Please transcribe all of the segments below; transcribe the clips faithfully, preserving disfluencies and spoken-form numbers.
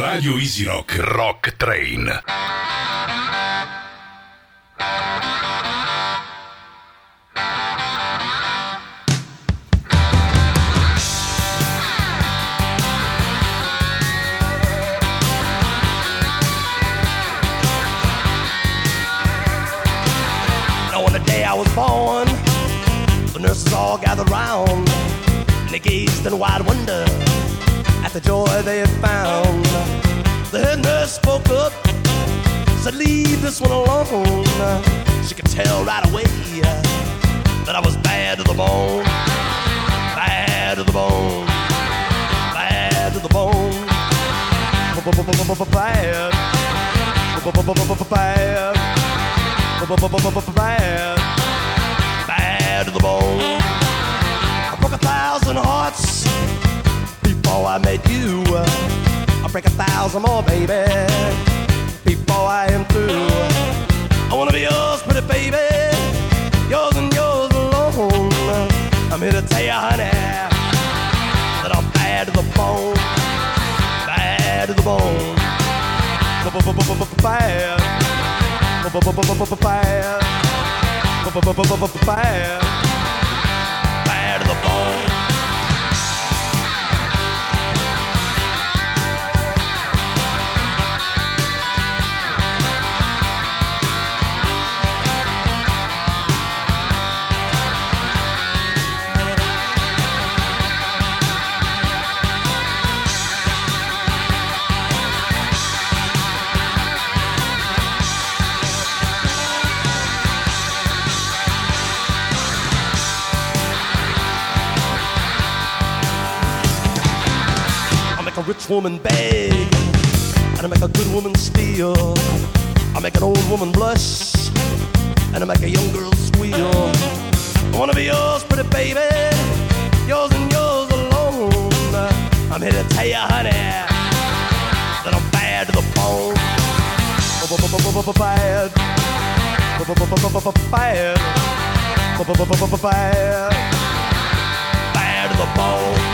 Radio Easy Rock Rock Train. On the day I was born, the nurses all gathered round, and they gazed in wide wonder at the joy they had found. The head nurse spoke up, said, "Leave this one alone." She could tell right away that I was bad to the bone, bad to the bone, bad to the bone, bad, bad, bad, bad to the bone. I broke a thousand hearts before I met you. I'll break a thousand more, baby, before I am through. I wanna be yours, pretty baby, yours and yours alone. I'm here to tell you, honey, that I'm bad to the bone, bad to the bone, bad, bad, bad, bad to the bone. A rich woman beg, and I make a good woman steal. I make an old woman blush, and I make a young girl squeal. I wanna be yours, pretty baby, yours and yours alone. I'm here to tell you, honey, that I'm bad to the bone, bad, bad, bad, bad to the bone.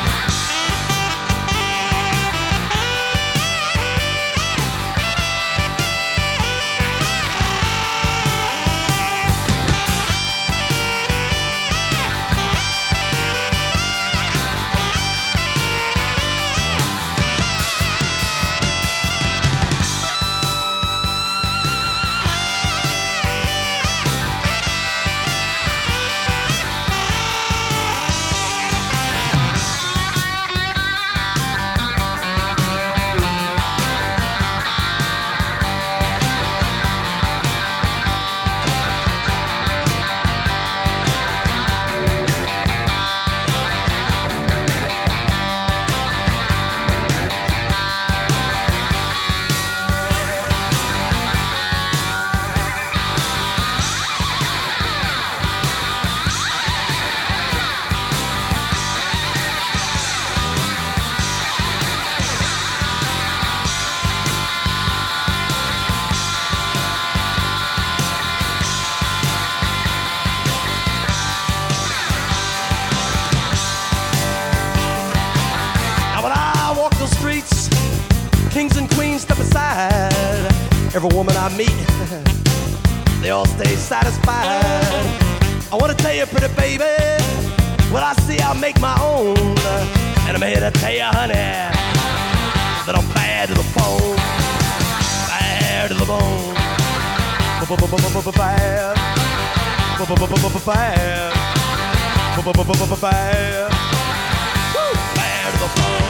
Kings and queens step aside. Every woman I meet, they all stay satisfied. I wanna tell you, pretty baby, what I see I'll make my own. And I'm here to tell you, honey, that I'm bad to the bone, bad to the bone, bad, bad, bad, bad, bad to the bone.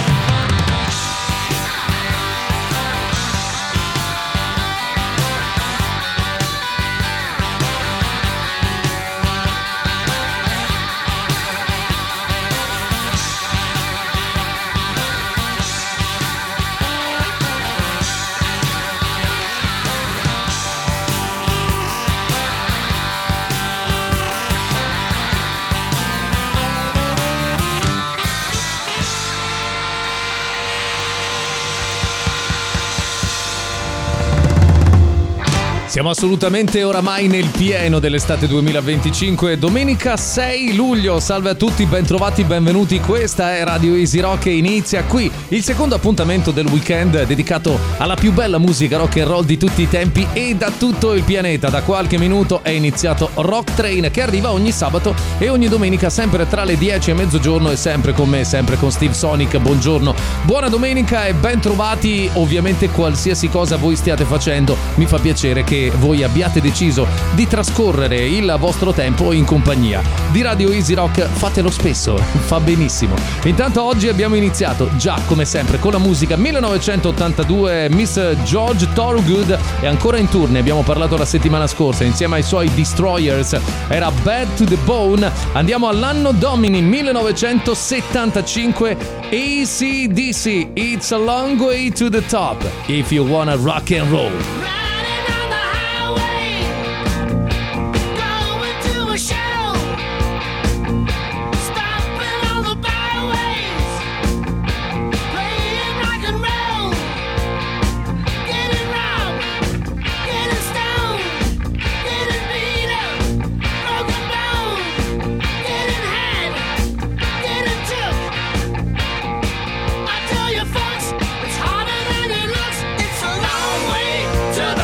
Siamo assolutamente oramai nel pieno dell'estate duemilaventicinque, domenica sei luglio. Salve a tutti, bentrovati, benvenuti. Questa è Radio Easy Rock e inizia qui il secondo appuntamento del weekend dedicato alla più bella musica rock and roll di tutti i tempi e da tutto il pianeta. Da qualche minuto è iniziato Rock Train, che arriva ogni sabato e ogni domenica sempre tra le dieci e mezzogiorno, e sempre con me, sempre con Steve Sonic. Buongiorno, buona domenica e bentrovati. Ovviamente qualsiasi cosa voi stiate facendo, mi fa piacere che voi abbiate deciso di trascorrere il vostro tempo in compagnia di Radio Easy Rock. Fatelo spesso, fa benissimo. Intanto oggi abbiamo iniziato già come sempre con la musica millenovecentottantadue. Miss George Thorogood è ancora in tour, ne abbiamo parlato la settimana scorsa insieme ai suoi Destroyers, era Bad to the Bone. Andiamo all'anno domini millenovecentosettantacinque, A C D C, It's a Long Way to the Top, If You Wanna Rock and Roll. To the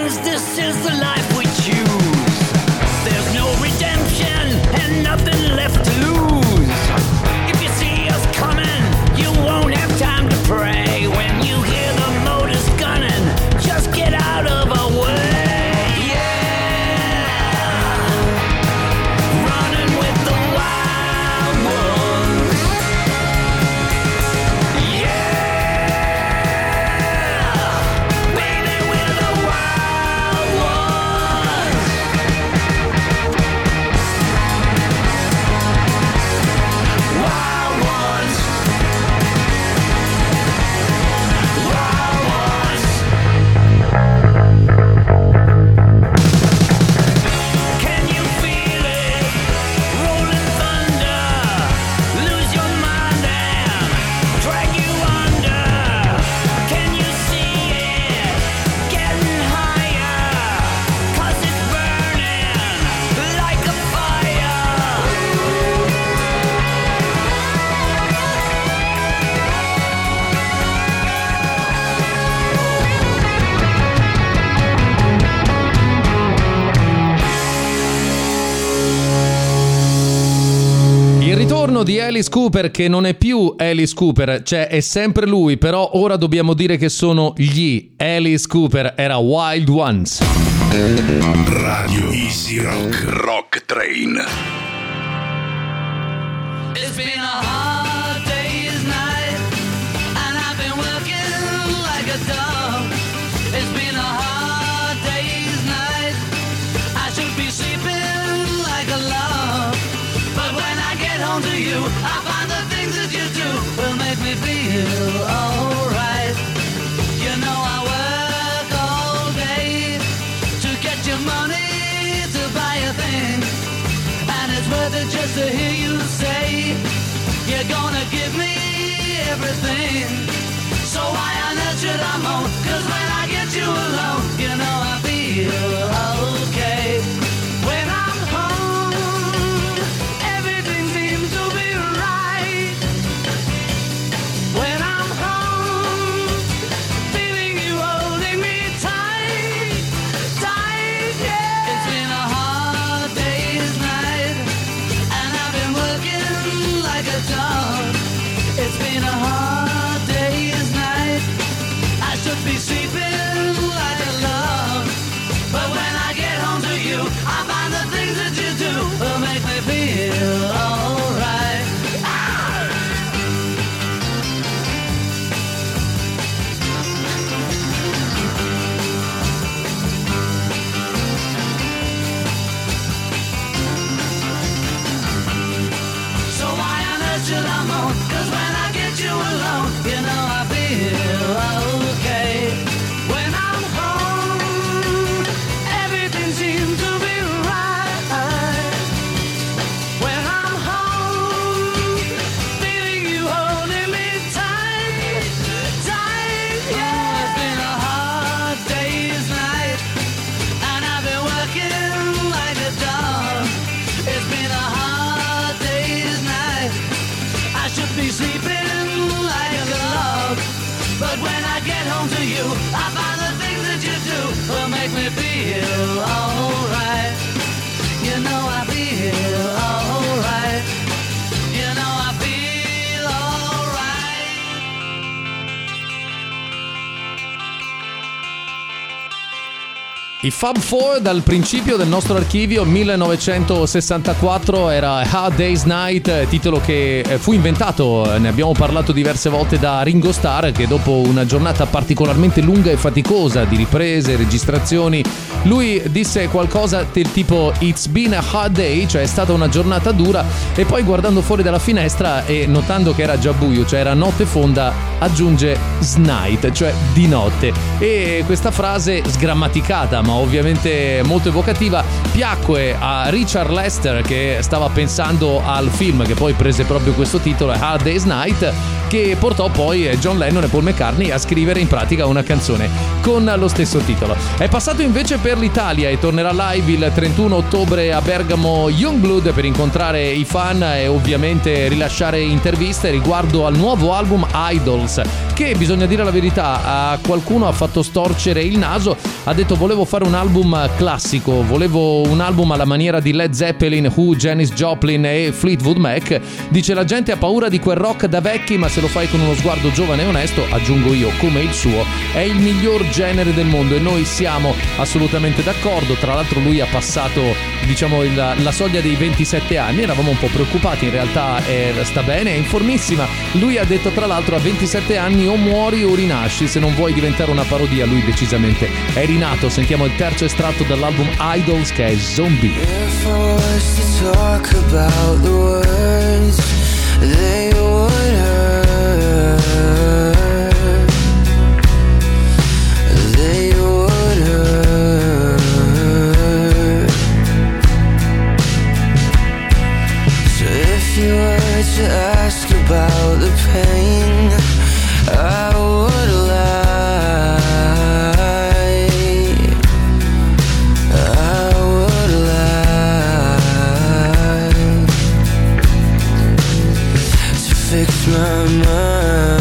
friends, this is the life we choose. There's no redemption and nothing left to lose. If you see us coming, you won't have time to pray. When you hear the motors gunning, just get out of our way. Di Alice Cooper, che non è più Alice Cooper, cioè è sempre lui, però ora dobbiamo dire che sono gli Alice Cooper, era Wild Ones. Radio Easy Rock, Rock Train. It's been a hard day's night, and I've been working like a dog. It's been a hard day's night, I should be sleeping like a log. But when I get home to you, I find the things that you do will make me feel alright. You know I work all day to get your money to buy a thing, and it's worth it just to hear you say you're gonna give me everything. So why on earth should I moan? 'Cause when I get you alone, you know I feel okay. When I'm home, everything seems to be right. When I'm home, feeling you holding me tight, tight, yeah. It's been a hard day's night, and I've been working like a dog. It's been a hard day's night, I should be sleeping like a log. But when I get home to you, I find the things that you do will make me feel alright. Ah! So why on earth should I moan? 'Cause when I get you alone, you know I feel okay. When I'm home, everything seems to be right. When I'm home, feeling you holding me tight, tight, yeah. It's been a hard day's night, and I've been working like a dog. It's been a hard day's night, I should be sleeping like a log. But when I get home to you, I find the things that you do will make me feel alright. You know I feel alright. You know I feel alright. I Fab Four dal principio del nostro archivio millenovecentosessantaquattro era A Hard Day's Night, titolo che fu inventato, ne abbiamo parlato diverse volte, da Ringo Starr, che dopo una giornata particolarmente lunga e faticosa di riprese, registrazioni, lui disse qualcosa del tipo "It's been a hard day", cioè è stata una giornata dura, e poi guardando fuori dalla finestra e notando che era già buio, cioè era notte fonda, aggiunge "Snight", cioè di notte. E questa frase sgrammaticata ma ovviamente molto evocativa piacque a Richard Lester, che stava pensando al film che poi prese proprio questo titolo, A Hard Day's Night, che portò poi John Lennon e Paul McCartney a scrivere in pratica una canzone con lo stesso titolo. È passato invece per l'Italia e tornerà live il trentuno ottobre a Bergamo Youngblood per incontrare i fan e ovviamente rilasciare interviste riguardo al nuovo album Idols, che, bisogna dire la verità, a qualcuno ha fatto storcere il naso. Ha detto: volevo fare un album classico, volevo un album alla maniera di Led Zeppelin, Who, Janis Joplin e Fleetwood Mac. Dice: la gente ha paura di quel rock da vecchi, ma se lo fai con uno sguardo giovane e onesto, aggiungo io, come il suo, è il miglior genere del mondo. E noi siamo assolutamente d'accordo. Tra l'altro lui ha passato, diciamo, il, la soglia dei ventisette anni, eravamo un po' preoccupati, in realtà è, sta bene, è in formissima. Lui ha detto, tra l'altro, a ventisette anni o muori o rinasci, se non vuoi diventare una parodia. Lui decisamente è rinato. Sentiamo il terzo estratto dall'album Idols, che è Zombie. If I was to talk about the words, they would hurt. They would hurt. So if you were to ask about the pain, I would lie. Fix my mind,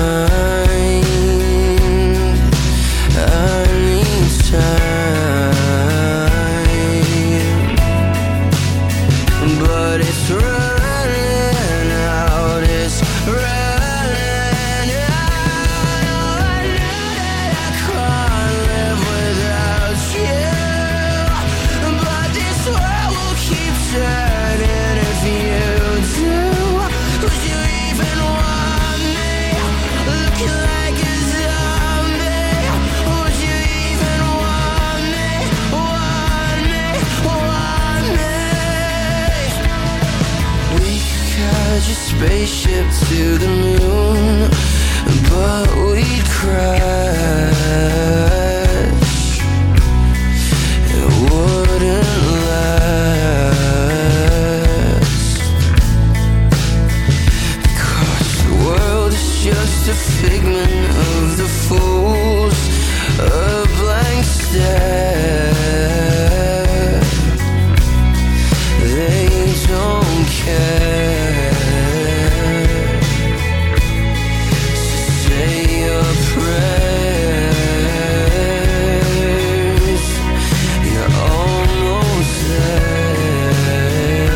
I need time, but it's running out, it's running out. I know that I can't live without you, but this world will keep turning if you do. Would you even want me, looking like a zombie? Would you even want me, want me, want me? We could catch a spaceship to the moon, but we'd crash. It wouldn't last, the world is just a figment of the fools, a blank stare. They don't care. So say your prayers, you're almost there.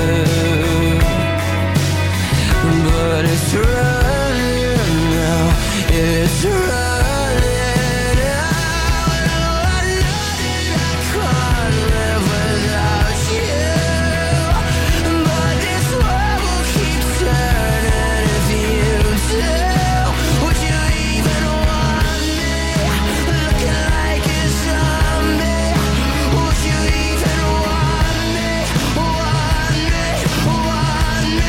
But it's running now, it's running out. I know that I can't live without you, but this world will keep turning if you do. Would you even want me, looking like a zombie? Would you even want me, want me, want me?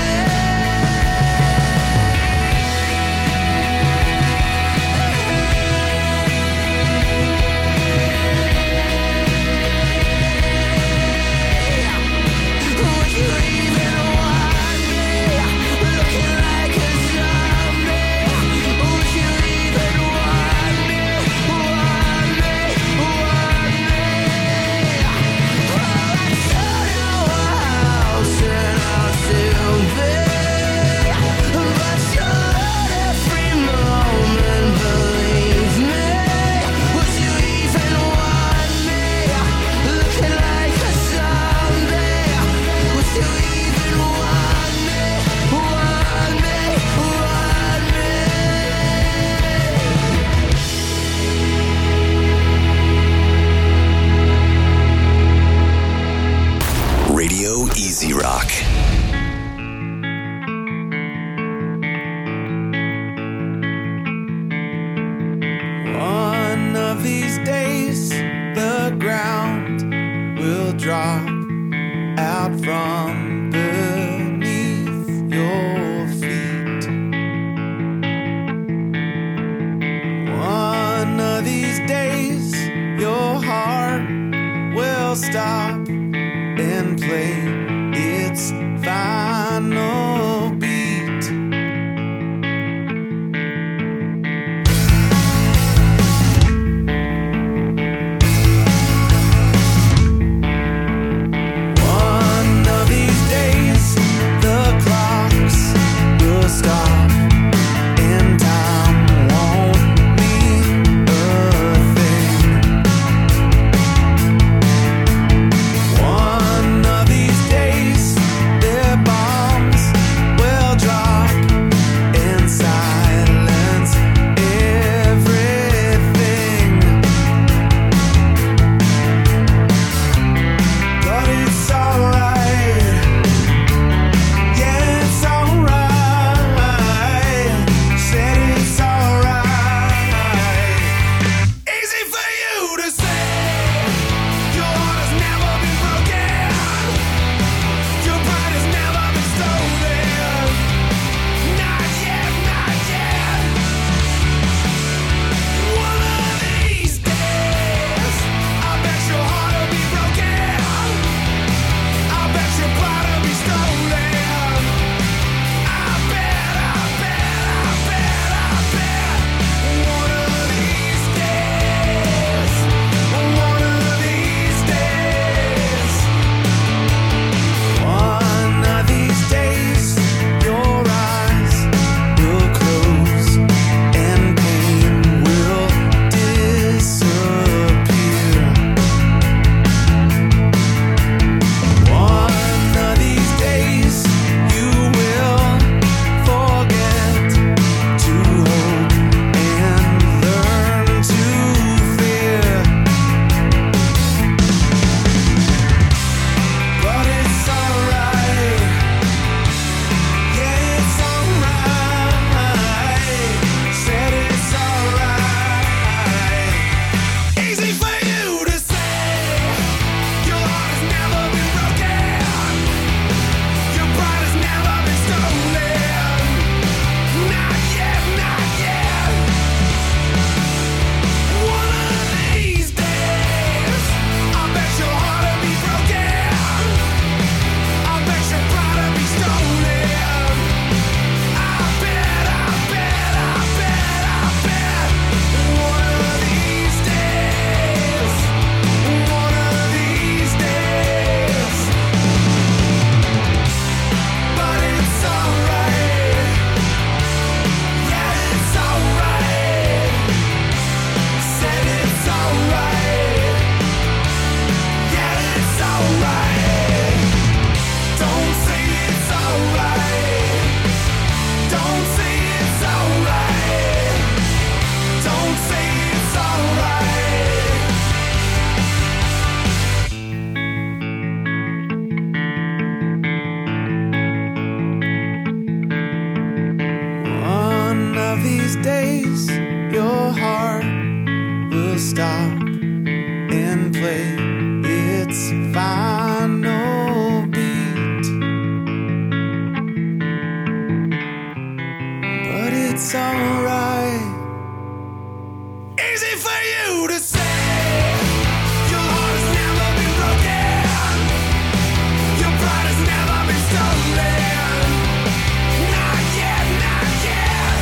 Would you even want me, looking like a zombie? Would you even want me, want me, want me? Oh, I don't know how turn out to be, but you're every moment, believe me. Would you even want me, looking like a zombie? Would you even want me, want me, want me? Radio Easy Rock. One of these days, the ground will drop out from beneath your feet. One of these days, your heart will stop and play its final beat. One of these days, the clocks will stop and time stop and play its final beat. But it's alright. Easy for you to say. Your heart has never been broken. Your pride has never been stolen. Not yet, not yet.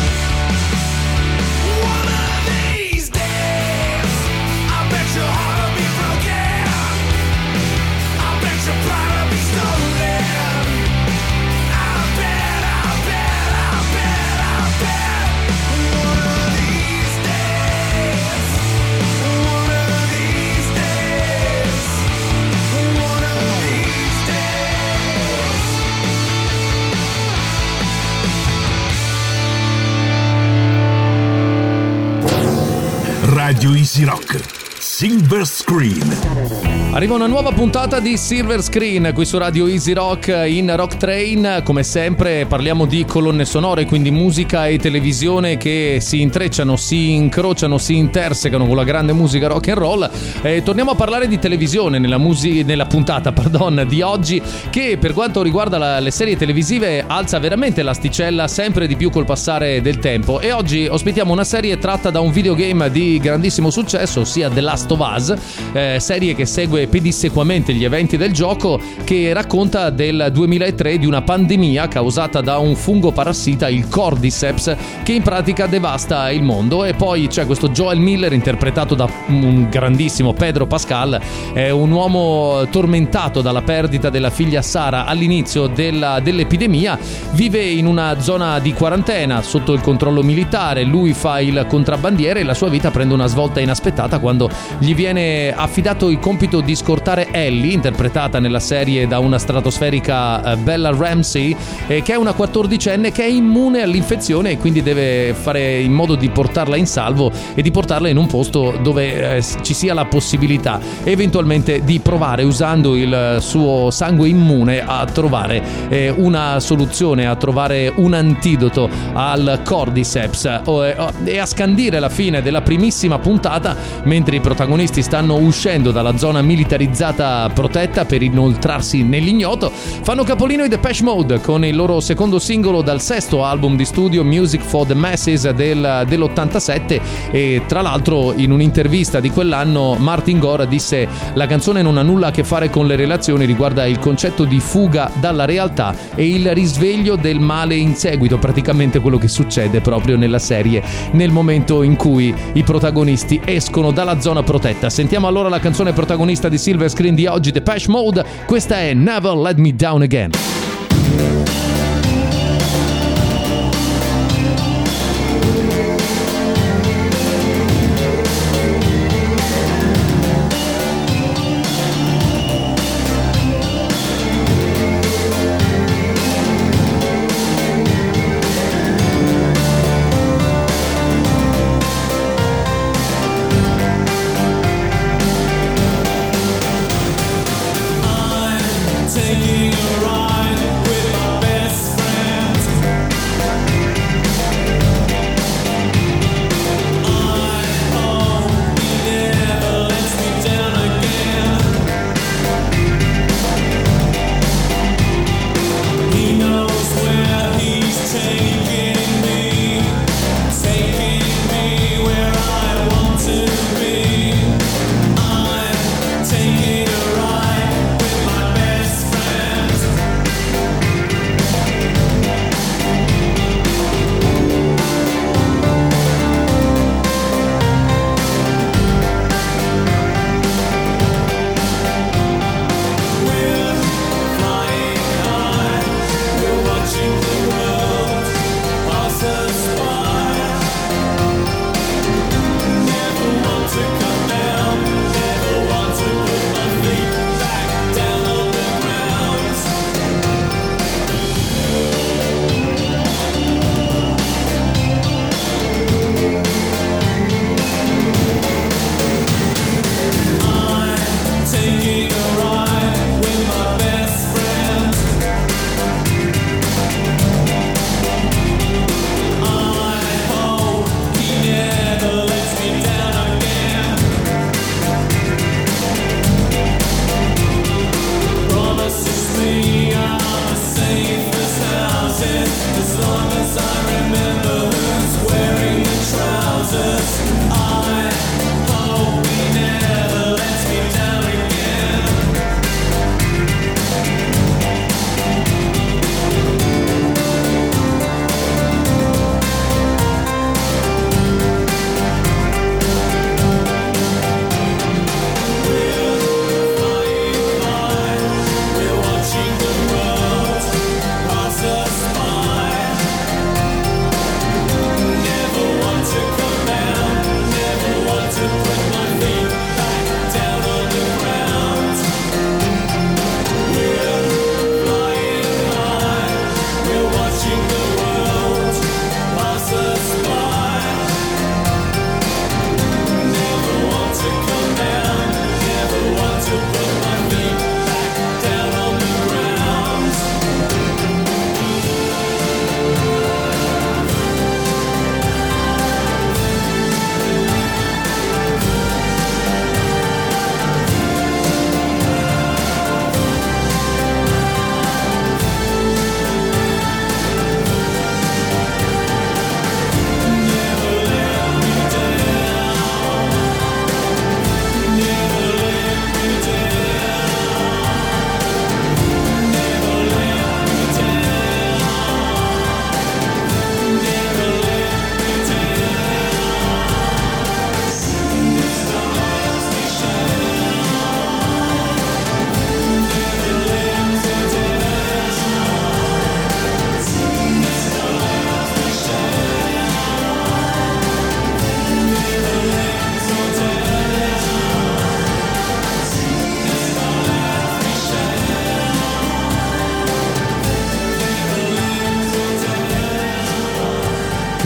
One of these days, I bet your heart will be broken. I bet your pride will be stolen. I bet, I bet, I bet, I bet. One of these days, one of these days, one of these days. Radio Easy Rock, Silver Screen. Arriva una nuova puntata di Silver Screen qui su Radio Easy Rock in Rock Train. Come sempre parliamo di colonne sonore, quindi musica e televisione che si intrecciano, si incrociano, si intersecano con la grande musica rock and roll. E torniamo a parlare di televisione nella, musi- nella puntata pardon, di oggi, che per quanto riguarda la- le serie televisive alza veramente l'asticella sempre di più col passare del tempo. E oggi ospitiamo una serie tratta da un videogame di grandissimo successo, ossia The Last of Us, eh, serie che segue pedissequamente gli eventi del gioco, che racconta del duemilatré, di una pandemia causata da un fungo parassita, il Cordyceps, che in pratica devasta il mondo. E poi c'è questo Joel Miller interpretato da un grandissimo Pedro Pascal, è un uomo tormentato dalla perdita della figlia Sara all'inizio della, dell'epidemia, vive in una zona di quarantena sotto il controllo militare, lui fa il contrabbandiere e la sua vita prende una svolta inaspettata quando gli viene affidato il compito di scortare Ellie, interpretata nella serie da una stratosferica Bella Ramsey, eh, che è una quattordicenne che è immune all'infezione e quindi deve fare in modo di portarla in salvo e di portarla in un posto dove eh, ci sia la possibilità eventualmente di provare, usando il suo sangue immune, a trovare eh, una soluzione, a trovare un antidoto al Cordyceps e a scandire la fine della primissima puntata, mentre i protagonisti stanno uscendo dalla zona militarizzata protetta per inoltrarsi nell'ignoto. Fanno capolino i Depeche Mode con il loro secondo singolo dal sesto album di studio, Music for the Masses, del, dell'ottantasette. E tra l'altro in un'intervista di quell'anno Martin Gore disse: la canzone non ha nulla a che fare con le relazioni, riguarda il concetto di fuga dalla realtà e il risveglio del male in seguito, praticamente quello che succede proprio nella serie nel momento in cui i protagonisti escono dalla zona protetta. Sentiamo allora la canzone protagonista di Silver Screen di oggi, Depeche Mode. Questa è Never Let Me Down Again. Taking a ride with my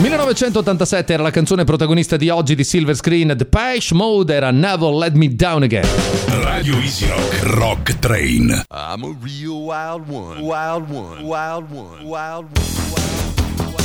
millenovecentottantasette era la canzone protagonista di oggi di Silver Screen. Depeche Mode era Never Let Me Down Again. Radio Easy Rock Rock Train. I'm a real wild one, wild one, wild one, wild one, wild one.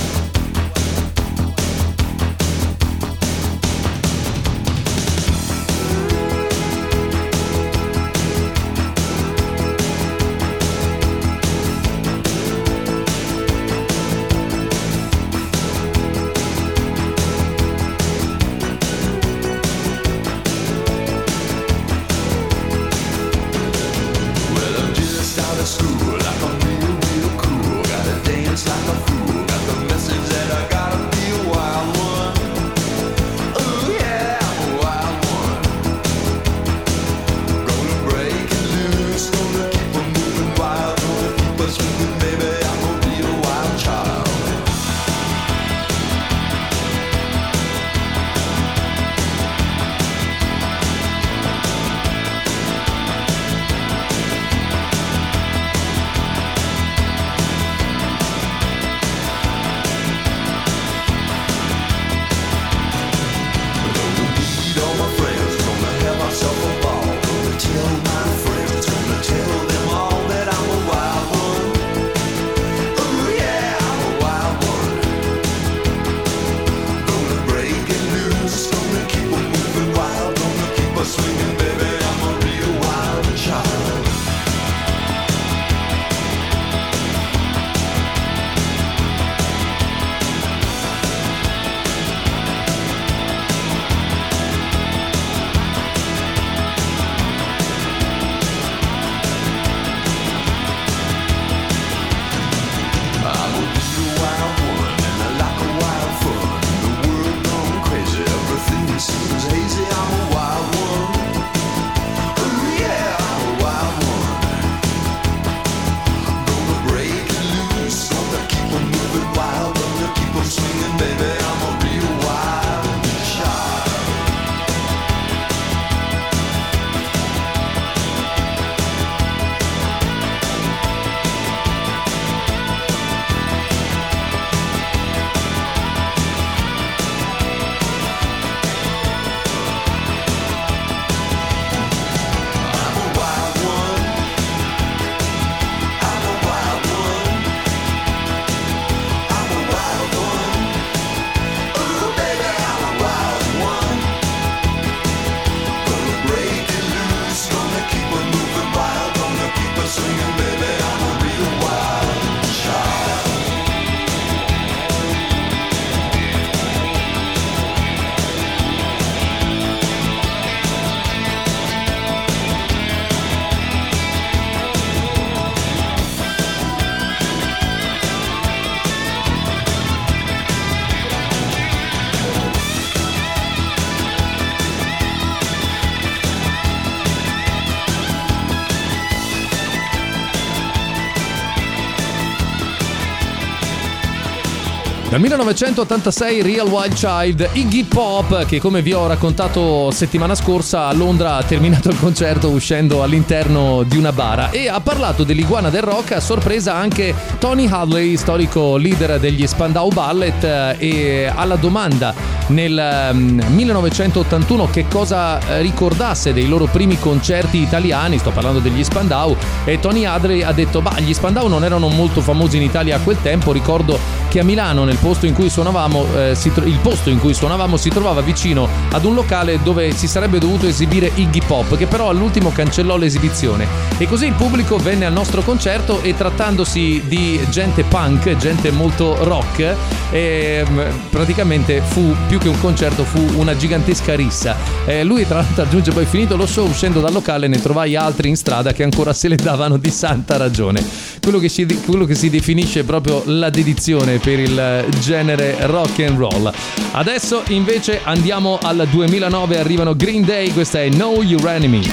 Dal millenovecentottantasei Real Wild Child, Iggy Pop, che come vi ho raccontato settimana scorsa a Londra ha terminato il concerto uscendo all'interno di una bara e ha parlato dell'iguana del rock a sorpresa anche Tony Hadley, storico leader degli Spandau Ballet, e alla domanda nel millenovecentottantuno che cosa ricordasse dei loro primi concerti italiani, sto parlando degli Spandau, e Tony Hadley ha detto: bah, gli Spandau non erano molto famosi in Italia a quel tempo, ricordo che a Milano nel posto in cui suonavamo eh, si tro- il posto in cui suonavamo si trovava vicino ad un locale dove si sarebbe dovuto esibire Iggy Pop, che però all'ultimo cancellò l'esibizione, e così il pubblico venne al nostro concerto e trattandosi di gente punk, gente molto rock, eh, praticamente fu più che un concerto, fu una gigantesca rissa. Eh, lui tra l'altro aggiunge poi: finito lo show, uscendo dal locale ne trovai altri in strada che ancora se le davano di santa ragione. Quello che si, quello che si definisce proprio la dedizione per il genere rock and roll. Adesso invece andiamo al duemilanove, arrivano Green Day, questa è Know Your Enemy.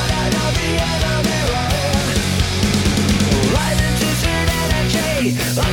Oh,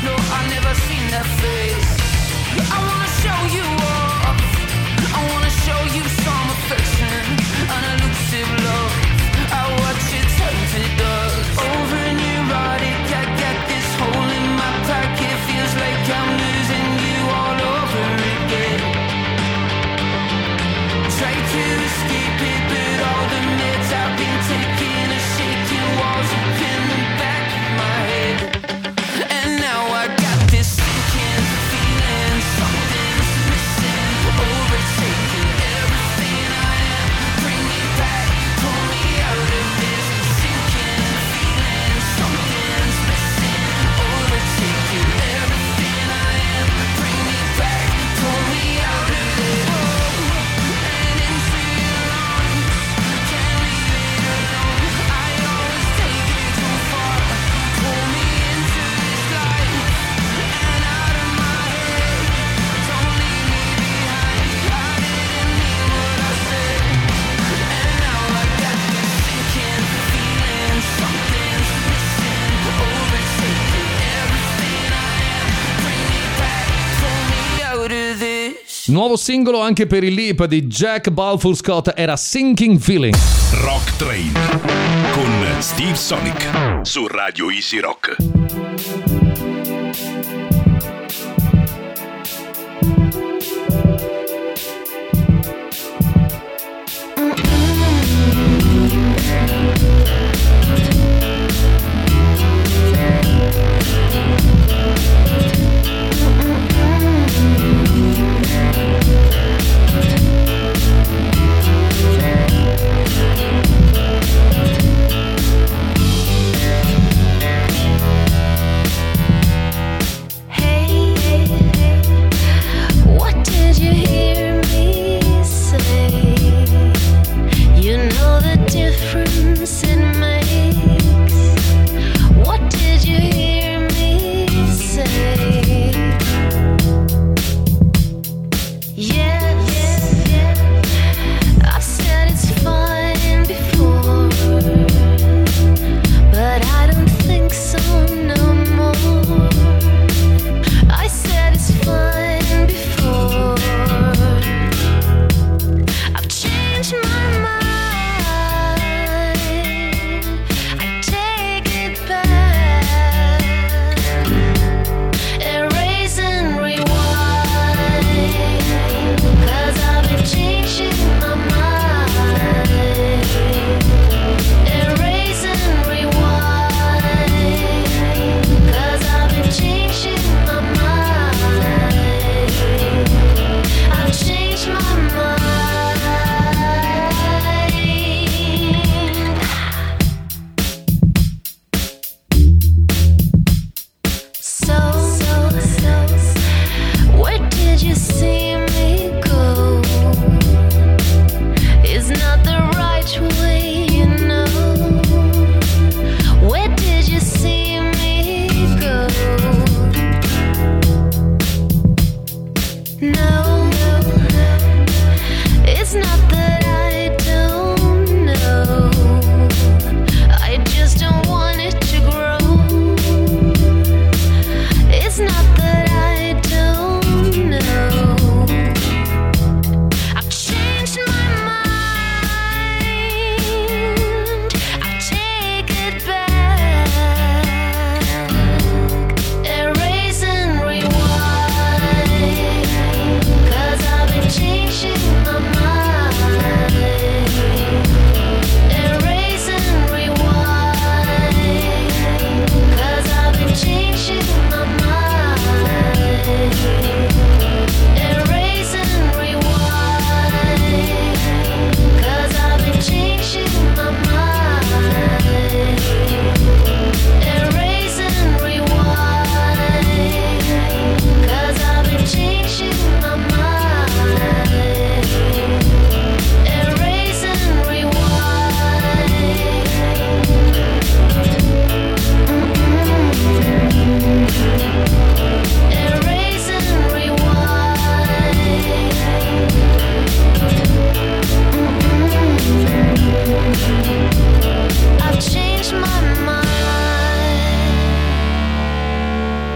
No, I've never seen that face. I wanna show you off. I wanna show you some affection, an elusive love. I watch it turn to dust. Over and erotic, I got this hole in my pocket. Feels like I'm losing you all over again. Try to escape it, but all the meds I've been taking are shaking walls up in the back of my head. And now I got this sinking feeling, something's missing, overtaking everything I am. Bring me back, pull me out of this sinking feeling, something's missing, overtaking everything I am. Bring me back, pull me out of this. And into your arms, can't leave it alone. I always take it too far. Pull me into this life and out of my head. Don't leave me behind. I didn't mean what I said. And now I got this sinking feeling, something's missing, overtaking everything I am. Bring me back, pull me out of this. Nuovo singolo anche per il leap di Jack Balfour Scott, era Sinking Feeling. Rock Train con Steve Sonic su Radio Easy Rock. Thank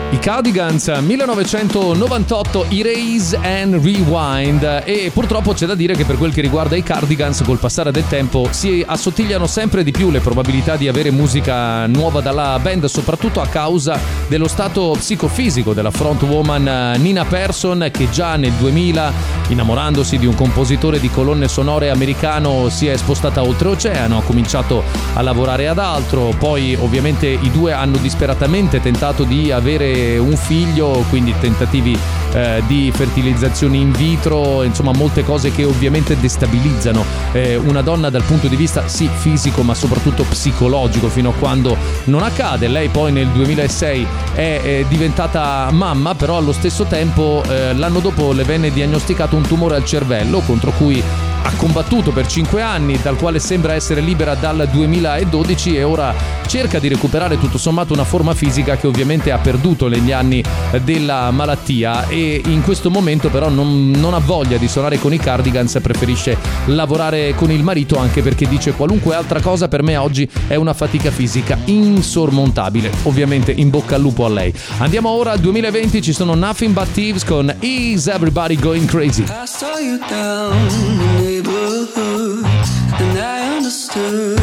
I Cardigans, millenovecentonovantotto, Erase and Rewind. E purtroppo c'è da dire che per quel che riguarda i Cardigans, col passare del tempo si assottigliano sempre di più le probabilità di avere musica nuova dalla band, soprattutto a causa dello stato psicofisico della frontwoman Nina Persson, che già nel duemila, innamorandosi di un compositore di colonne sonore americano, si è spostata oltreoceano, ha cominciato a lavorare ad altro. Poi ovviamente i due hanno disperatamente tentato di avere un figlio, quindi tentativi eh, di fertilizzazione in vitro, insomma molte cose che ovviamente destabilizzano eh, una donna dal punto di vista sì fisico ma soprattutto psicologico, fino a quando non accade. Lei poi nel duemilasei è, è diventata mamma, però allo stesso tempo eh, l'anno dopo le venne diagnosticato un tumore al cervello contro cui ha combattuto per cinque anni, dal quale sembra essere libera dal duemiladodici, e ora cerca di recuperare tutto sommato una forma fisica che ovviamente ha perduto negli anni della malattia, e in questo momento però non, non ha voglia di suonare con i Cardigans, preferisce lavorare con il marito, anche perché dice qualunque altra cosa per me oggi è una fatica fisica insormontabile. Ovviamente in bocca al lupo a lei. Andiamo ora al duemilaventi, ci sono Nothing But Thieves con Is Everybody Going Crazy? I saw you down in the neighborhood, and I understood.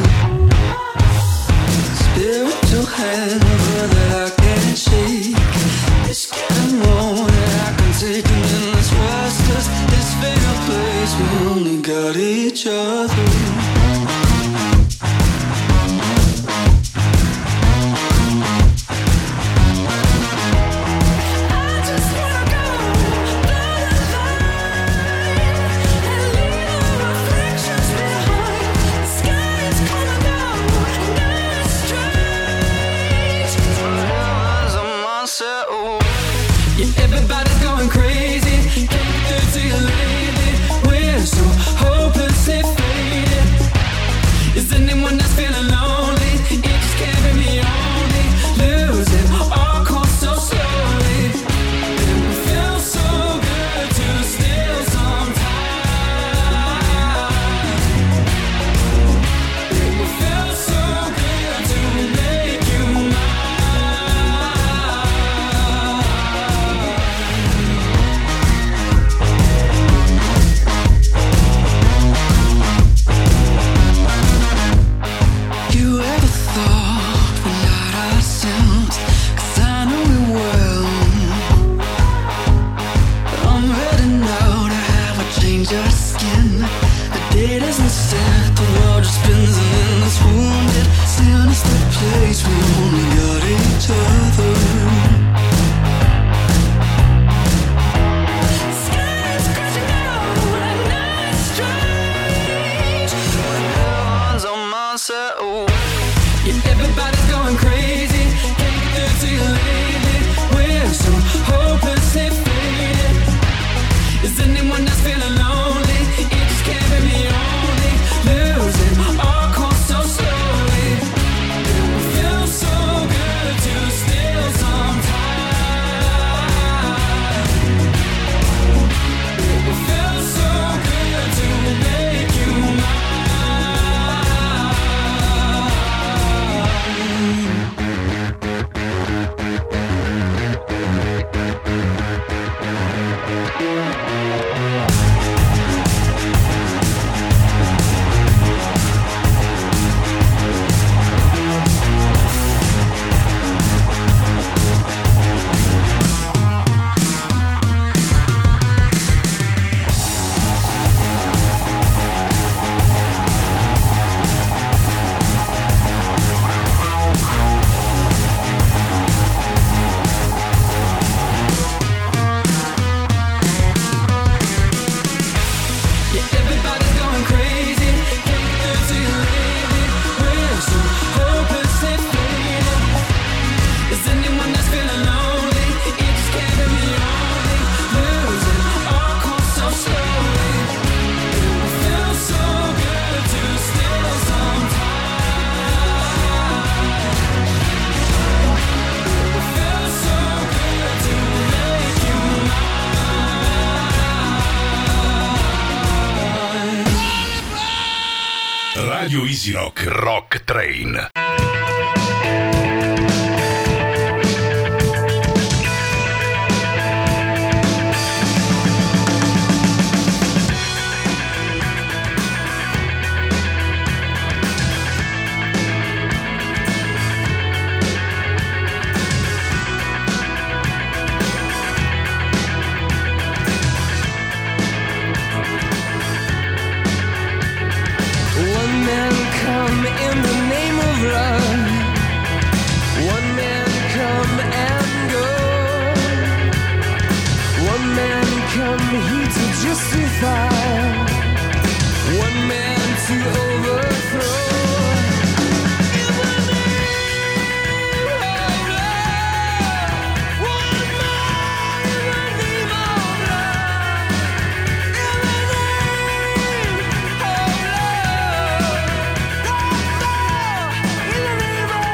Spiritual hand that I can't shake. It's getting more than I can take, and in this restless, this fatal place, we only got each other. Everybody's going crazy. Can't get through to you lately. We're so hopelessly faded. Is anyone else feeling lonely? It just can't be me only. Losing our course so slowly. It feels so good to steal some time. It feels so good to make you mine. Your skin, the day doesn't set, the world just spins, and in this wounded, sinister place, we only got each other. Sky's crashing down, and now it's strange when everyone's on my set. Oh, yeah, everybody's going crazy. Can't get through to you lately. We're so hopelessly faded. Is anyone else feeling lonely? It just can't be me only. Losing our course so slowly. It feels so good to steal some time. It feels so good to make you Radio Easy Rock Rock Train. find one man to overthrow. In the name of love, one man in the name of love. In the name of love, one man in the name of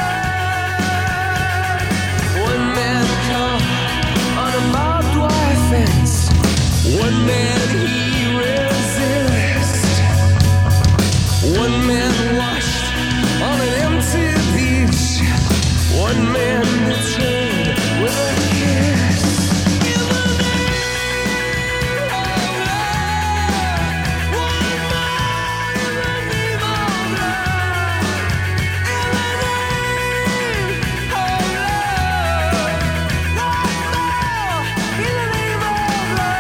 love. One man caught on a barbed wire fence. One man he resists. One man washed on an empty beach. One man betrayed with a kiss. In the name of love, one man in the name of love. In the name of love, one man in the name of love.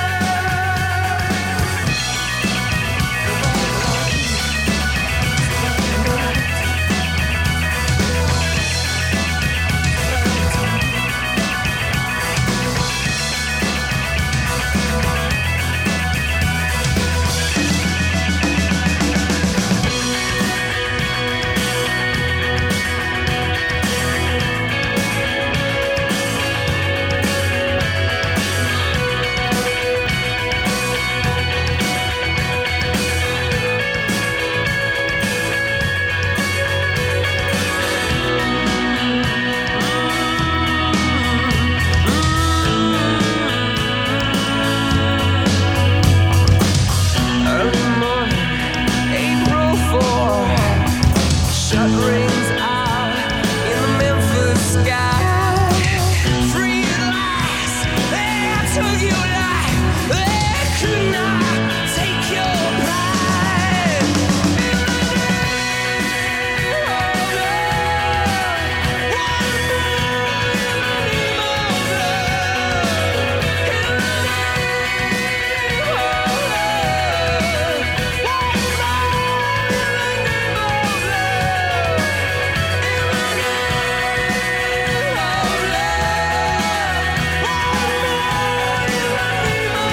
Early morning, April fourth, shut rings out in the Memphis sky. Free at last, they took your life, they could not take your pride. In the name of love, one man in the name of love. In the name of love, one man in the name of love. In the name of love, one man in the name of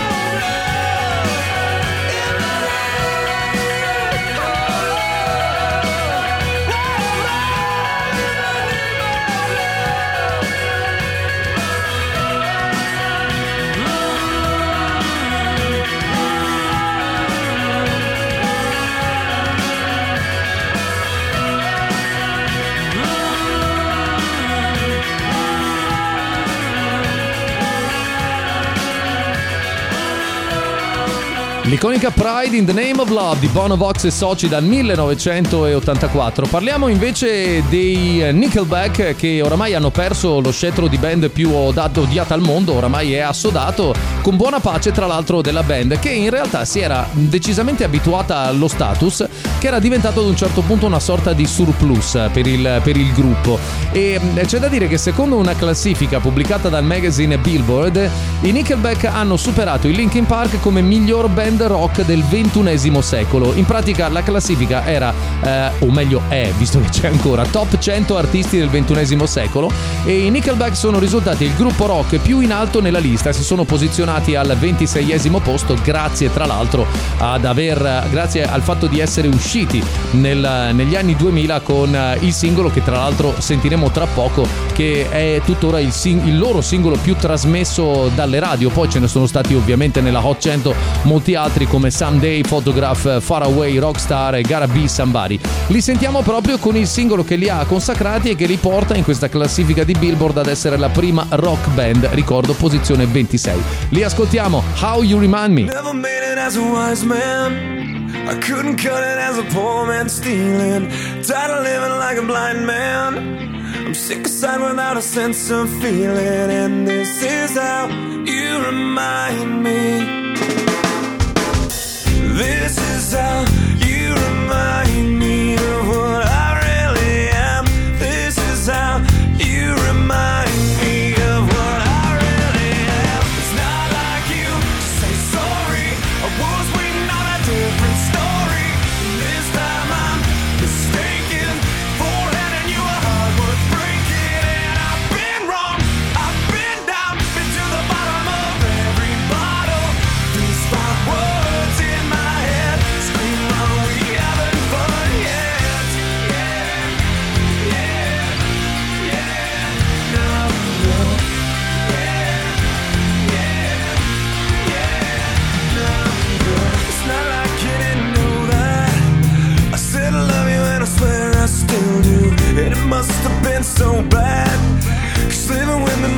L'iconica Pride in the Name of Love di Bono, Vox e Soci dal millenovecentottantaquattro. Parliamo invece dei Nickelback, che oramai hanno perso lo scettro di band più odato- odiata al mondo, oramai è assodato, con buona pace tra l'altro della band, che in realtà si era decisamente abituata allo status, che era diventato ad un certo punto una sorta di surplus per il, per il gruppo. E c'è da dire che secondo una classifica pubblicata dal magazine Billboard, i Nickelback hanno superato i Linkin Park come miglior band rock del ventunesimo secolo. In pratica la classifica era, eh, o meglio è, visto che c'è ancora, top cento artisti del ventunesimo secolo, e i Nickelback sono risultati il gruppo rock più in alto nella lista. Si sono posizionati al ventiseiesimo posto, grazie tra l'altro ad aver, grazie al fatto di essere usciti nel, negli anni duemila con il singolo che tra l'altro sentiremo tra poco, che è tuttora il, sing- il loro singolo più trasmesso dalle radio. Poi ce ne sono stati ovviamente nella Hot cento molti altri come Someday, Photograph, Far Away, Rockstar e Gotta Be Somebody. Li sentiamo proprio con il singolo che li ha consacrati e che li porta in questa classifica di Billboard ad essere la prima rock band, ricordo posizione ventisei. Li ascoltiamo, How You Remind Me. Never made it as a wise man. I couldn't cut it as a poor man stealing. Tired of living like a blind man. I'm sick aside without a sense of feeling. And this is how you remind me. This is how you remind me of what I really am. This is how you remind me of what I really am. It's not like you to say sorry. I was waiting on a different story. This time I'm mistaken for handing you a heart worth breaking. And I've been wrong, I've been down, been to the bottom of every bottle. Please stop.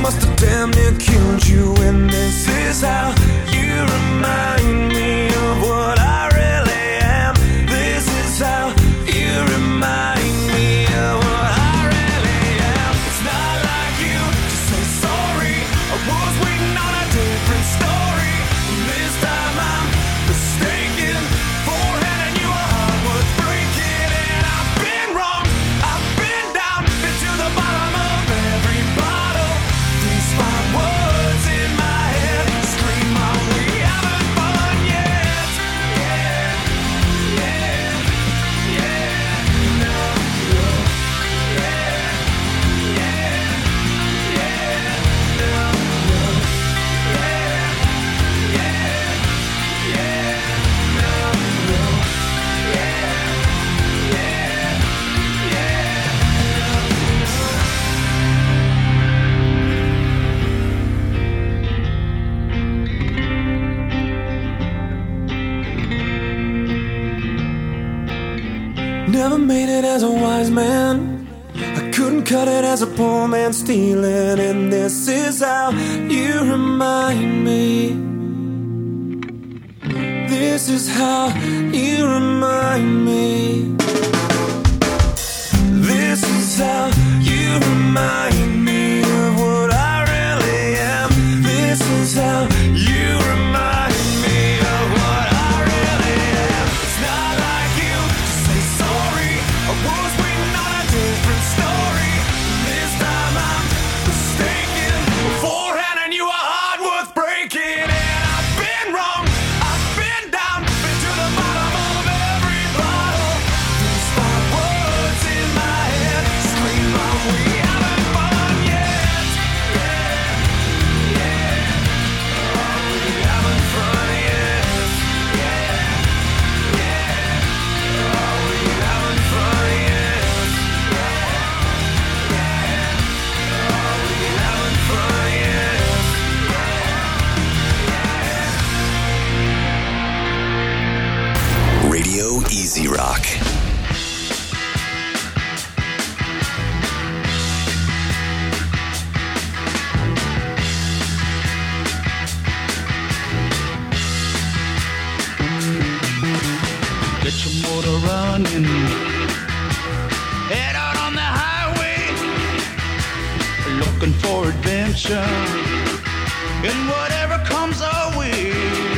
must have damn near killed you. And this is how you remind me of what I really am. This is how you remind me of what I really am. It's not like you to say sorry. I was waiting on a different story. This time I'm mistaken for handing you a heart worth breaking. And I've been wrong, I've been down, been to the bottom of every bottle. These five words in my head scream out, we haven't fun yet. Yeah, yeah, yeah, no, no, yeah, yeah, yeah, no, no, yeah, yeah, yeah, no, no, yeah, Never made it as a wise man. I couldn't cut it as a poor man stealing. And this is how you remind me. This is how you remind me. This is how you remind me of what I really am. This is how you remind me of what I really am. It's not like you to say sorry. I was waiting on a different story. This time I'm mistaken for handing you a heart worth breaking. And I've been wrong, I've been down, been to the bottom of every bottle. These five words in my head scream out, we haven't fun yet. Yeah, yeah, oh, we haven't fun yet. Yeah, yeah, oh, we haven't fun yet. Yeah, yeah, oh, we haven't fun yet. Radio Easy Rock. Get your motor running. Head out on the highway, looking for adventure. And whatever comes our way,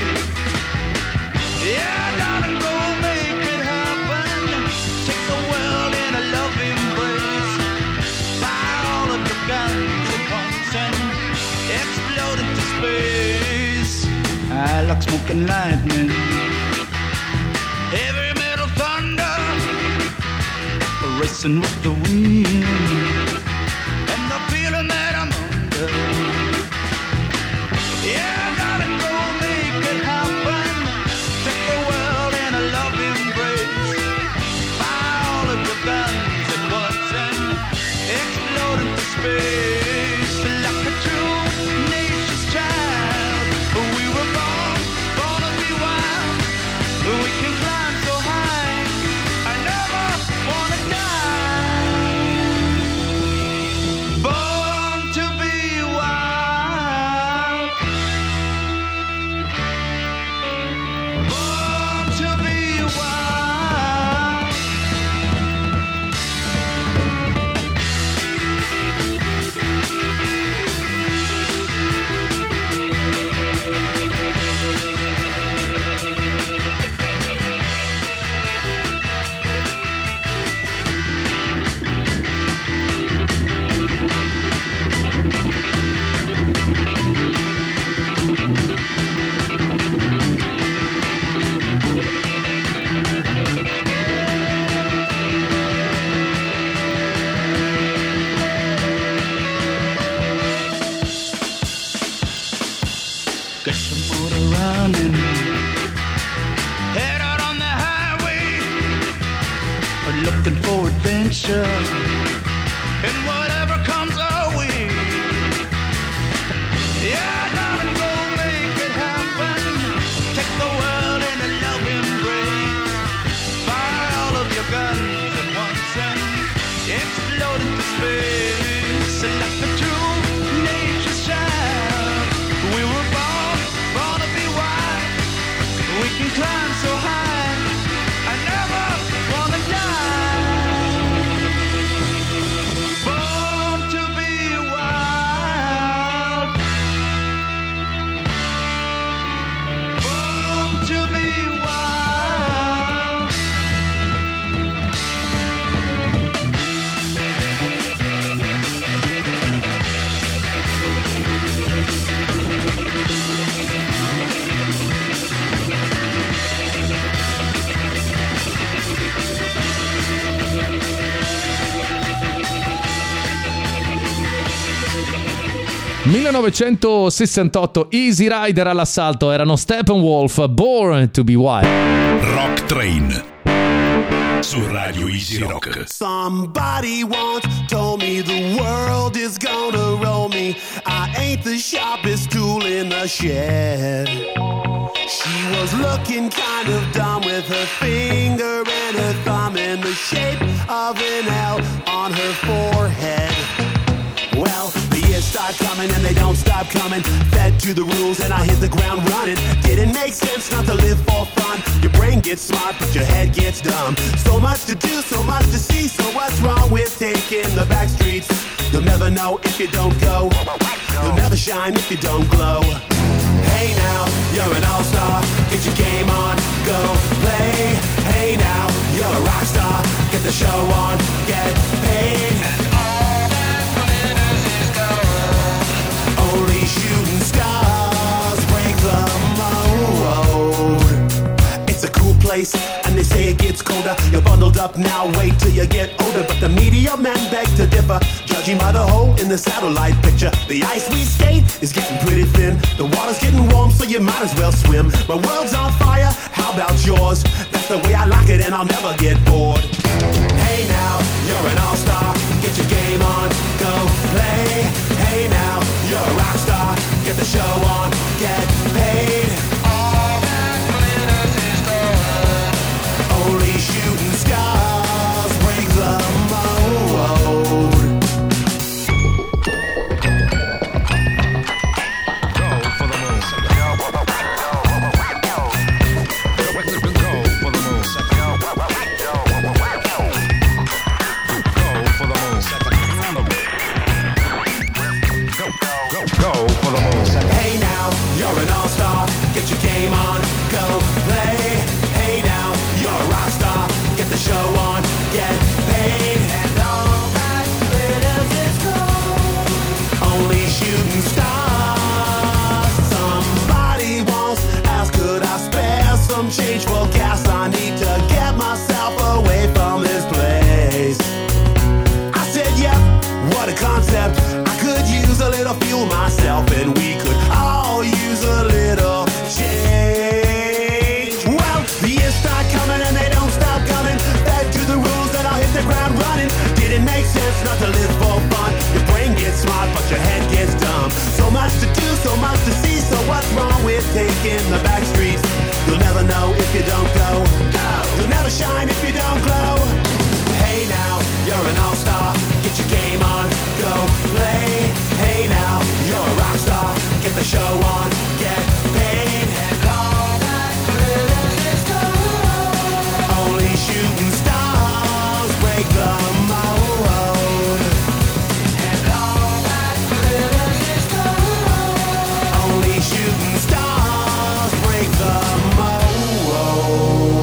yeah, darling, go make it happen. Take the world in a love embrace. Fire all of your guns at once and explode into space. I like smoking lightning, heavy metal thunder, racing with the wind, and the feeling that I'm under. Yeah, darling, go make it happen. Take the world in a love embrace. Fire all of your guns at once and explode into space. Like a true nature's child, we were born, born to be wild. We can climb so high, I never wanna die. Born to be wild. Born to be wild. Get your motor running. Head out on the highway, looking for adventure. And whatever comes our way, yeah, darling, go make it happen. Take the world in a love embrace. Fire all of your guns at once and explode into space. Like the true nature millenovecentosessantotto, Easy Rider all'assalto, erano Steppenwolf, Born to be Wild. Rock Train su Radio Easy Rock. Somebody once told me the world is gonna roll me. I ain't the sharpest tool in the shed. She was looking kind of dumb with her finger and her thumb in the shape of an L on her forehead. Well, the years start coming and they don't stop coming. Fed to the rules and I hit the ground running. Didn't make sense not to live for fun. Your brain gets smart but your head gets dumb. So much to do, so much to see. So what's wrong with taking the back streets? You'll never know if you don't go. You'll never shine if you don't glow. Hey now, you're an all-star. Get your game on, go play. Hey now, you're a rock star. Get the show on, get paid. Only shooting stars break the mold. It's a cool place, and they say it gets colder. You're bundled up now, wait till you get older. But the media men beg to differ, judging by the hole in the satellite picture. The ice we skate is getting pretty thin. The water's getting warm, so you might as well swim. My world's on fire, how about yours? That's the way I like it, and I'll never get bored. Hey now, you're an all-star. Get your game on, go play. Hey now, you're a rock star. Get the show on, get paid. All that glitters is gold. Only shooting stars break the mold. Go for the moon. Go for the moon. Go for the moon. Hey now, you're an all-star. Get your game on, go play. Hey now, you're a rock star. Get the show on, get paid. And all that glitters is gold. Only shooting stars. Somebody once asked, could I spare some change for gas? I need to get myself away from this place. I said, yeah, what a concept. I could use a little fuel myself, and we could all use a little change. Well, the years start coming and they don't stop coming. Fed to the rules and I'll hit the ground running. Didn't make sense not to live for fun. Your brain gets smart but your head gets dumb. So much to do, so much to see. So what's wrong with taking the back streets? You'll never know if you don't go. You'll never shine if you don't glow. Hey now, you're an all-star. Get your game on, go play. Hey now, you're a rock star. Get the show on, get paid. And all that glitters is gold. Only shooting stars break the mold. And all that glitters is gold. Only shooting stars break the mold.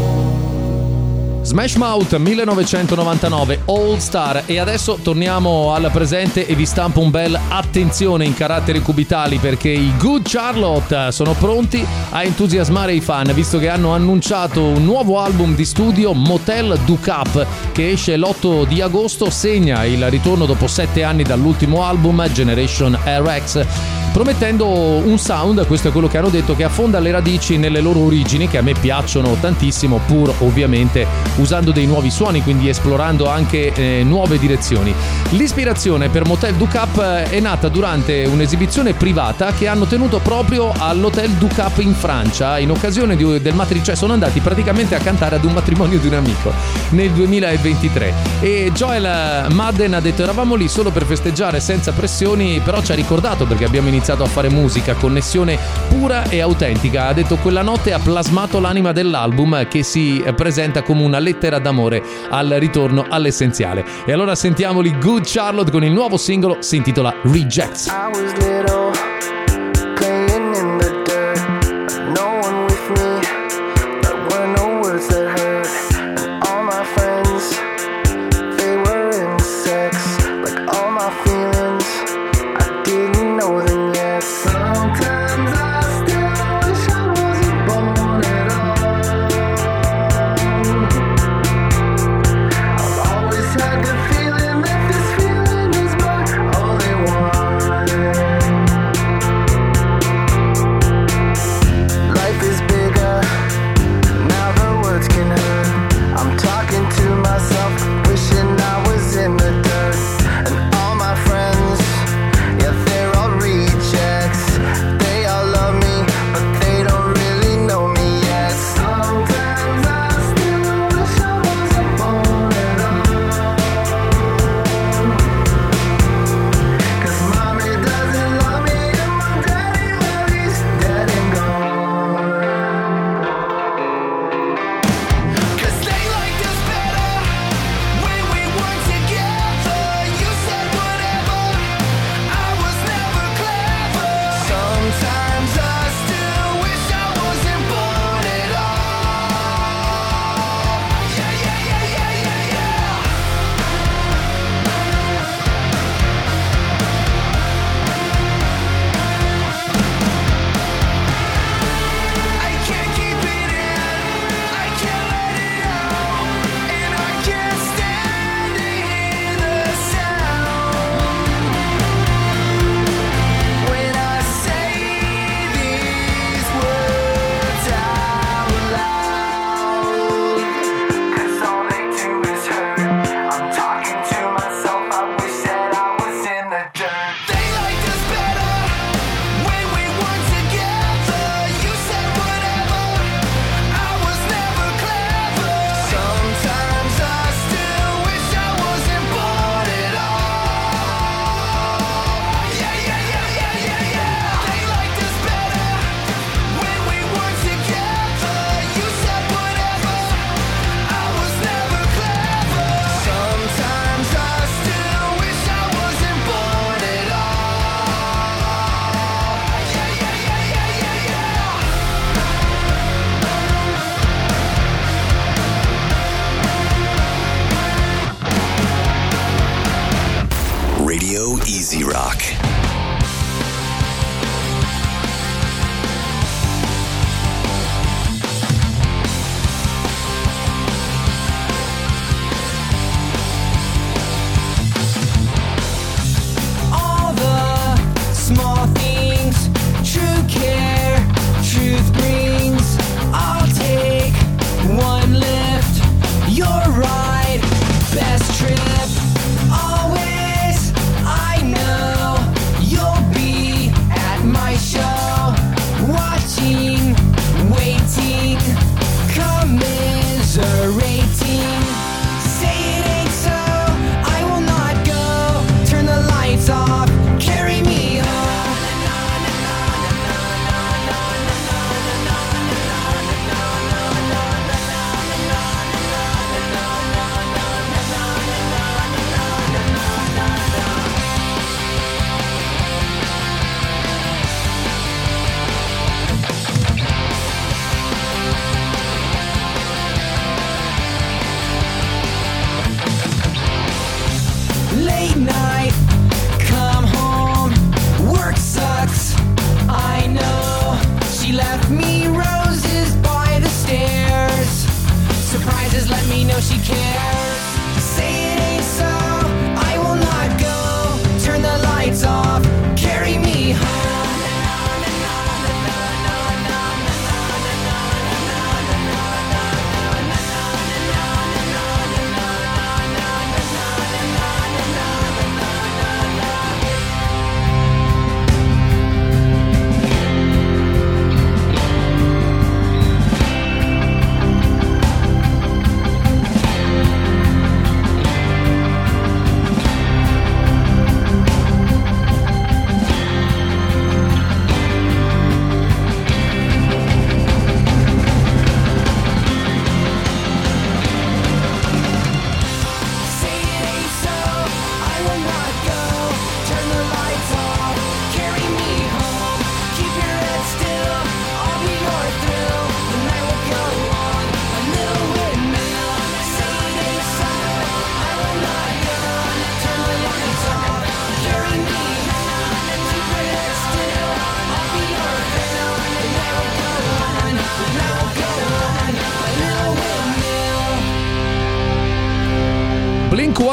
Smash Mouth millenovecentonovantanove, All Star. E adesso torniamo al presente e vi stampo un bel attenzione in caratteri cubitali, perché i Good Charlotte sono pronti a entusiasmare i fan, visto che hanno annunciato un nuovo album di studio, Motel Duke Up, che esce l'otto di agosto, segna il ritorno dopo sette anni dall'ultimo album, Generation R X, promettendo un sound, questo è quello che hanno detto, che affonda le radici nelle loro origini, che a me piacciono tantissimo, pur ovviamente usando dei nuovi suoni, quindi esplorando anche eh, nuove direzioni. L'ispirazione per Motel Duke Up è nata durante un'esibizione privata che hanno tenuto proprio all'Hotel Duke Up in Francia, in occasione di, del matrimonio, cioè sono andati praticamente a cantare ad un matrimonio di un amico nel duemilaventitré. E Joel Madden ha detto: eravamo lì solo per festeggiare senza pressioni, però ci ha ricordato, perché abbiamo iniziato a fare musica, connessione pura e autentica. Ha detto: quella notte ha plasmato l'anima dell'album, che si presenta come una lettera d'amore al ritorno all'essenziale. E allora sentiamoli Good Charlotte con il nuovo singolo, si intitola Rejects. I was little, playing in the dirt, no one with me, there were no words that hurt, and all my friends, they were in sex, like all my feelings, I didn't know them yet. Sometimes I still wish I wasn't born at all. I've always had the feeling that this feeling is mine, all they want.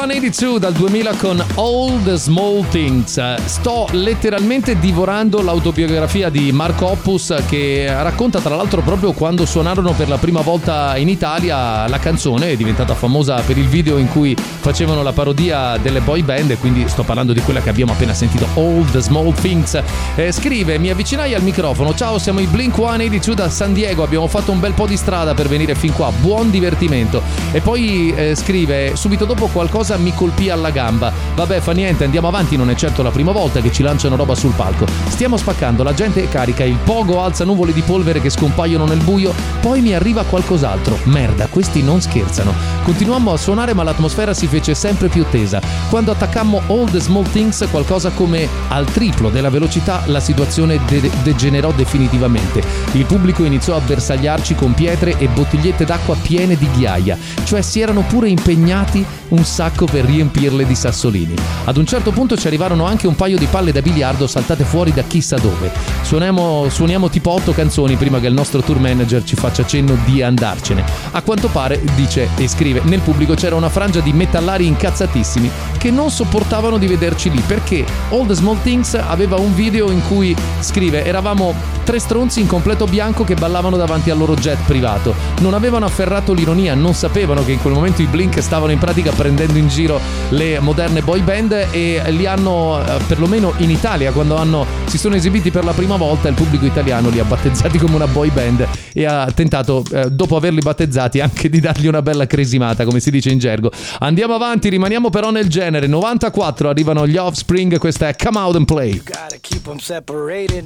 centottantadue dal duemila con All the Small Things. Sto letteralmente divorando l'autobiografia di Mark Hoppus, che racconta tra l'altro proprio quando suonarono per la prima volta in Italia la canzone. È diventata famosa per il video in cui facevano la parodia delle boy band, e quindi sto parlando di quella che abbiamo appena sentito, All the Small Things. Eh, scrive: mi avvicinai al microfono, ciao, siamo i Blink centottantadue da San Diego, abbiamo fatto un bel po' di strada per venire fin qua, buon divertimento. E poi eh, scrive: subito dopo qualcosa mi colpì alla gamba, vabbè fa niente, andiamo avanti, non è certo la prima volta che ci lanciano roba sul palco, stiamo spaccando, la gente è carica, il pogo alza nuvole di polvere che scompaiono nel buio, poi mi arriva qualcos'altro, merda, questi non scherzano. Continuammo a suonare ma l'atmosfera si fece sempre più tesa. Quando attaccammo All the Small Things, qualcosa come al triplo della velocità, la situazione de- degenerò definitivamente. Il pubblico iniziò a bersagliarci con pietre e bottigliette d'acqua piene di ghiaia, cioè si erano pure impegnati un sacco per riempirle di sassolini. Ad un certo punto ci arrivarono anche un paio di palle da biliardo saltate fuori da chissà dove. Suoniamo, suoniamo tipo otto canzoni prima che il nostro tour manager ci faccia cenno di andarcene. A quanto pare, dice e scrive, nel pubblico c'era una frangia di metallari incazzatissimi che non sopportavano di vederci lì, perché All the Small Things aveva un video in cui, scrive, eravamo tre stronzi in completo bianco che ballavano davanti al loro jet privato. Non avevano afferrato l'ironia, non sapevano che in quel momento i Blink stavano in pratica prendendo in giro le moderne boy band, e li hanno, perlomeno in Italia, quando hanno si sono esibiti per la prima volta, il pubblico italiano li ha battezzati come una boy band e ha tentato, eh, dopo averli battezzati, anche di dargli una bella cresimata, come si dice in gergo. Andiamo avanti, rimaniamo però nel genere. novantaquattro arrivano gli Offspring, questa è Come Out and Play. You gotta keep them separated.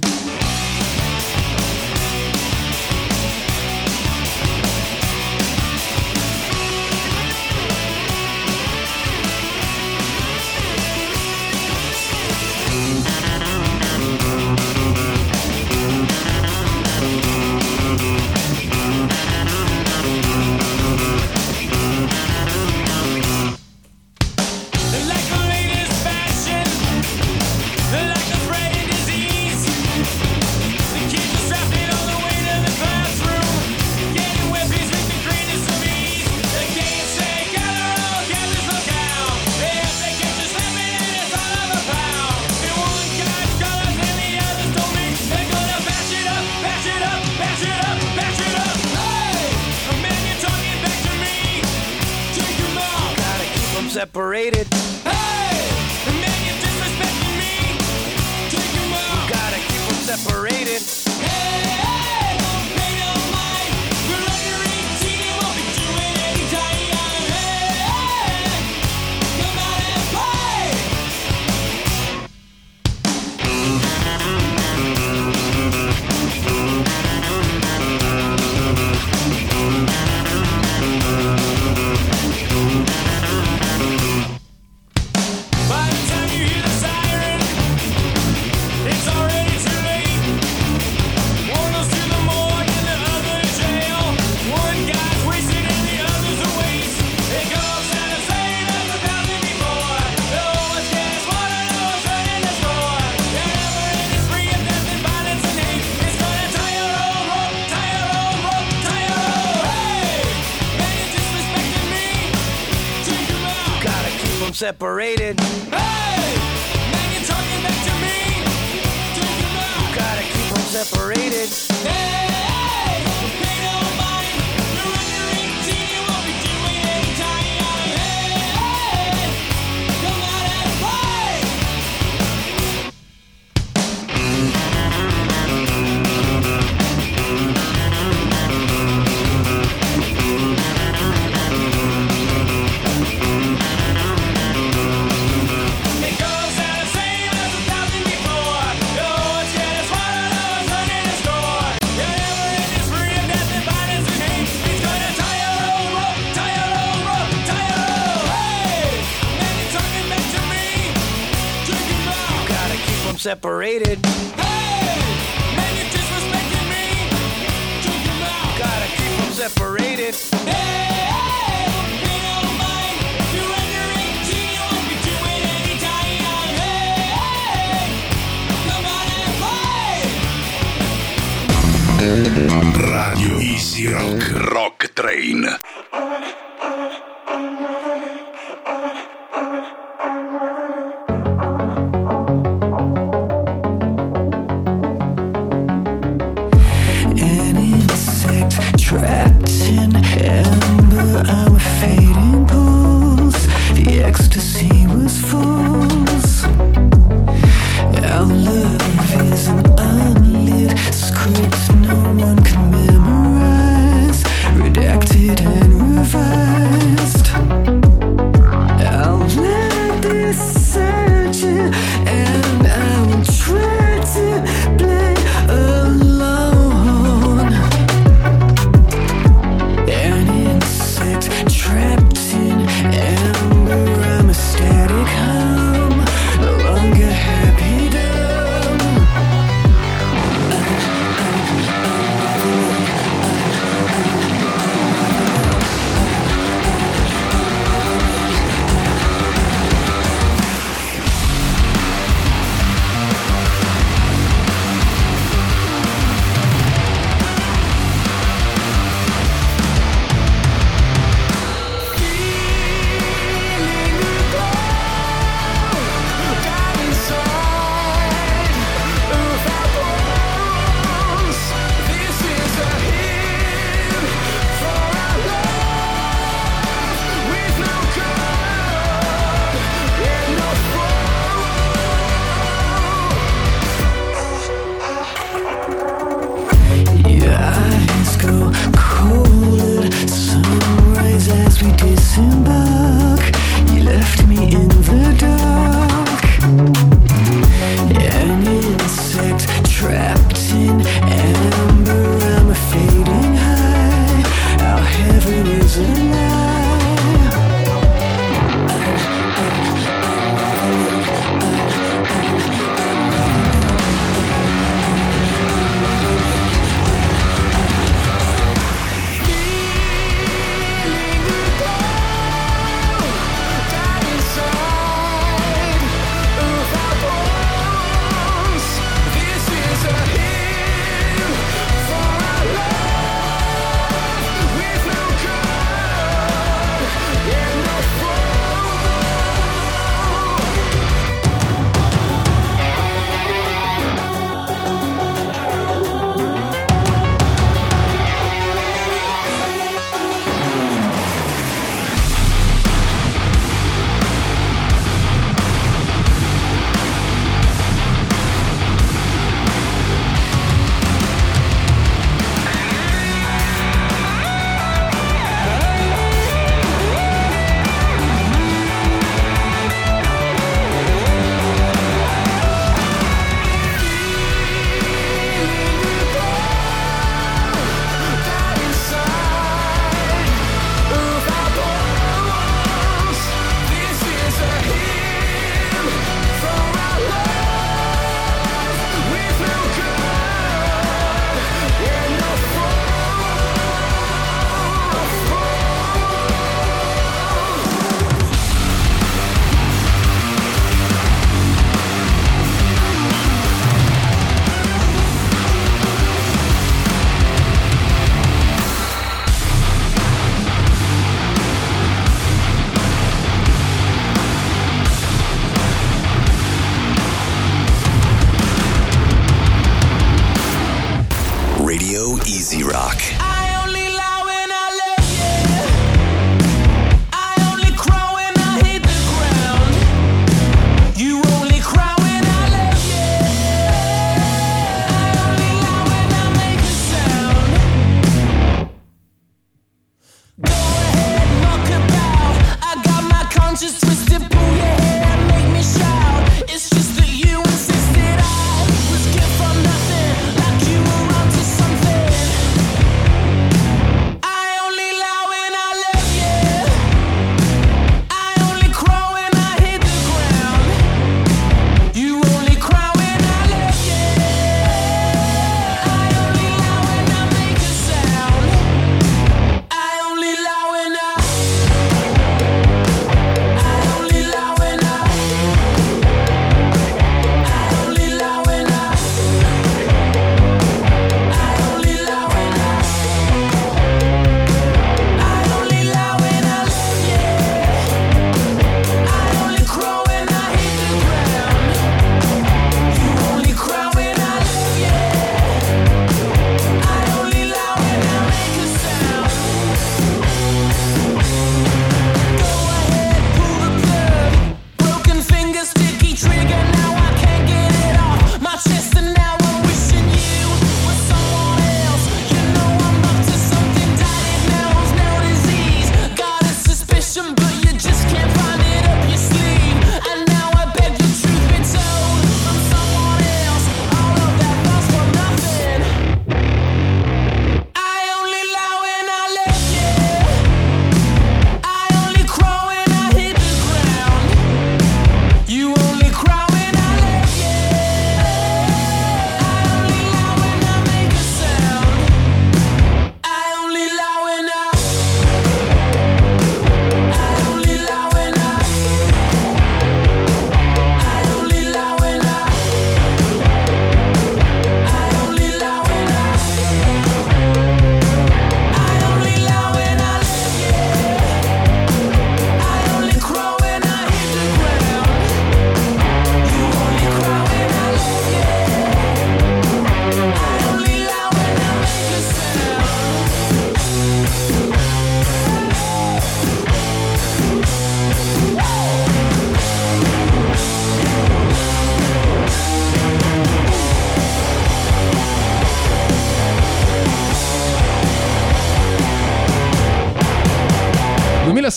Like the latest fashion, like the spread of disease. The kids are strapped in on the way to the classroom, getting weapons with the greatest of ease. They can't say gather all, gather look out. They have to catch us slamming and it's all of a pound. And one guy's colors and the others don't mix. They're gonna bash it up, bash it up, bash it up, bash it up. Hey, a man, you're talking back to me. Take him out. Gotta keep them separated. Hey, the man, you're disrespecting me. Take him out. Gotta keep them separated. Hey, hey, don't pay no mind. We're under eighteen, won't be doing any time. Hey, hey, come out and play. By the time you hear the siren, it's already too late. One goes to the morgue and the other to jail. One guy's wasted and the other's a waste. It goes out the same as a thousand before. No one's getting smarter, no one's running the score. The never-ending spree of death and violence and hate. It's gonna tie your old rope, tie your old rope, tie your old. Hey, man, you're disrespecting me. Take him out. Gotta keep them separated. Hey, man, you're talking back to me. Take him out. Gotta keep them separated. Hey, hey, don't pay no mind. You're under eighteen, you won't be doing any time. Hey, hey, come out and play. It goes out the same as a thousand before. No one's getting smarter, no one's running the score. The never-ending spree of death and violence and hate. He's gonna tie your old rope, tie your old rope, tie your old. Hey, man, you're talking back to me. Take him out. Gotta keep them separated. Hey, man, you're disrespecting me. Take him out. Gotta keep them separated. Hey, hey, don't pay no mind. You're under eighteen, you won't be doing any time. Hey, hey, come out and play. Radio Easy Rock. Rock Train.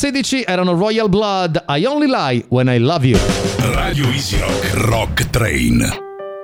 duemilasedici erano Royal Blood, I Only Lie When I Love You. Radio Easy Rock Rock Train.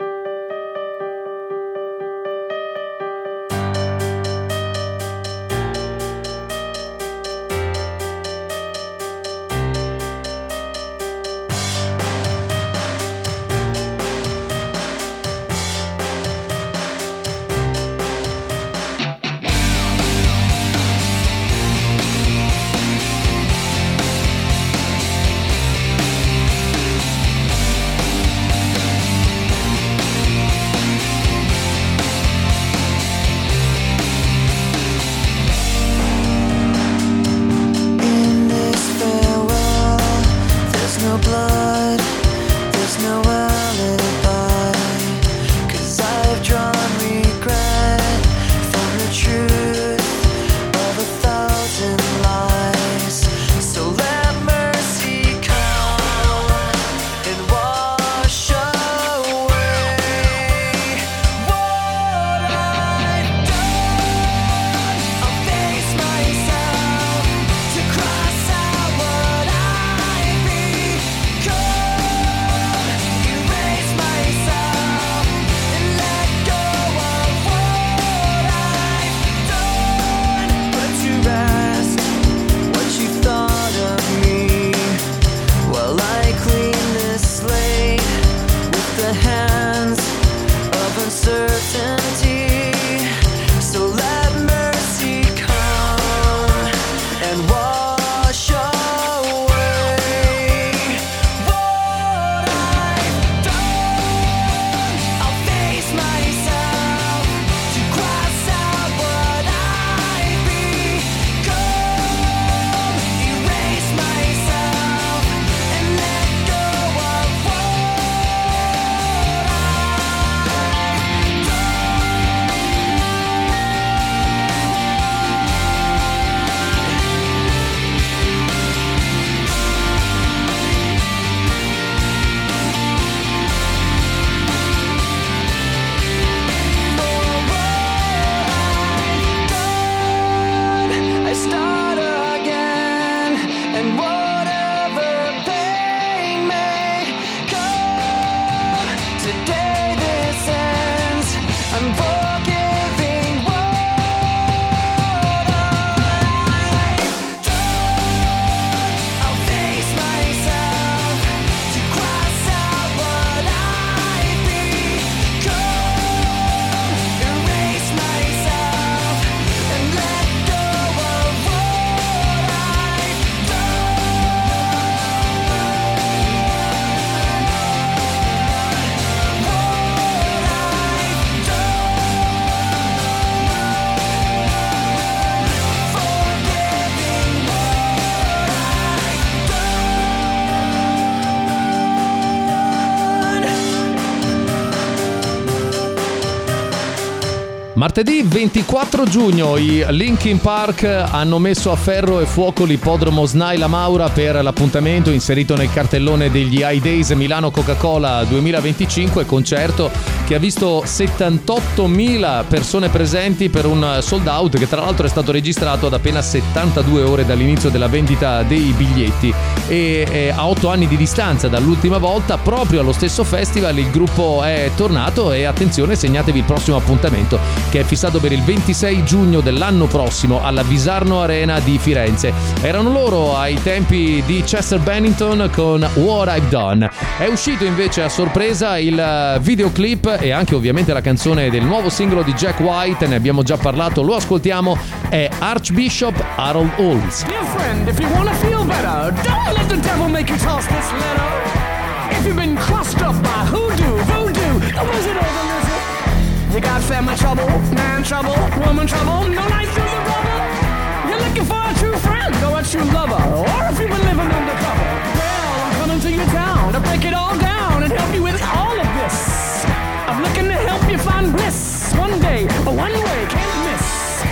Martedì ventiquattro giugno i Linkin Park hanno messo a ferro e fuoco l'ippodromo S N A I La Maura per l'appuntamento inserito nel cartellone degli High Days Milano Coca-Cola duemilaventicinque, concerto che ha visto settantottomila persone presenti per un sold out che tra l'altro è stato registrato ad appena settantadue ore dall'inizio della vendita dei biglietti e, e a otto anni di distanza dall'ultima volta proprio allo stesso festival il gruppo è tornato e attenzione, segnatevi il prossimo appuntamento che è fissato per il ventisei giugno dell'anno prossimo alla Visarno Arena di Firenze. Erano loro ai tempi di Chester Bennington con What I've Done. È uscito invece a sorpresa il videoclip e anche ovviamente la canzone del nuovo singolo di Jack White, ne abbiamo già parlato, lo ascoltiamo, è Archbishop Harold Olds. Dear friend, if you wanna feel better, don't let the devil make you toss this letter. If you've been crossed up by hoodoo, voodoo, the wizard or the lizard, you got family trouble, man trouble, woman trouble, no life through the rubble. You're looking for a true friend or a true lover, or if you've been living undercover. Well, I'm coming to your town to break it all down and help you with all of this. I'm looking to help you find bliss. One day, a one way, can't miss.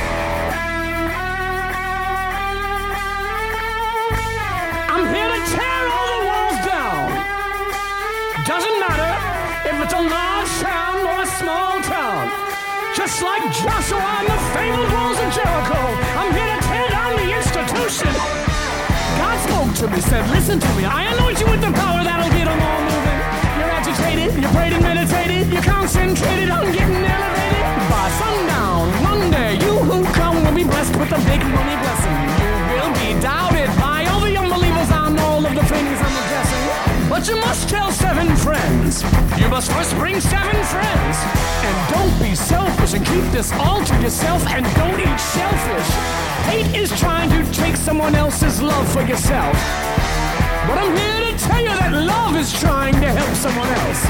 I'm here to tear all the walls down. Doesn't matter if it's a large town or a small town. Just like Joshua and the fabled walls of Jericho, I'm here to tear down the institution. God to me, said, listen to me, I anoint you with the power that'll get them all moving. You're agitated, you're prayed and meditated, you're concentrated on getting elevated. By sundown, Monday, you who come will be blessed with a big money blessing. You will be doubted by all the unbelievers on all of the things I'm addressing. But you must tell seven friends. You must first bring seven friends. And don't be selfish and keep this all to yourself and don't eat shellfish. Hate is trying to take someone else's love for yourself. But I'm here to tell you that love is trying to help someone else.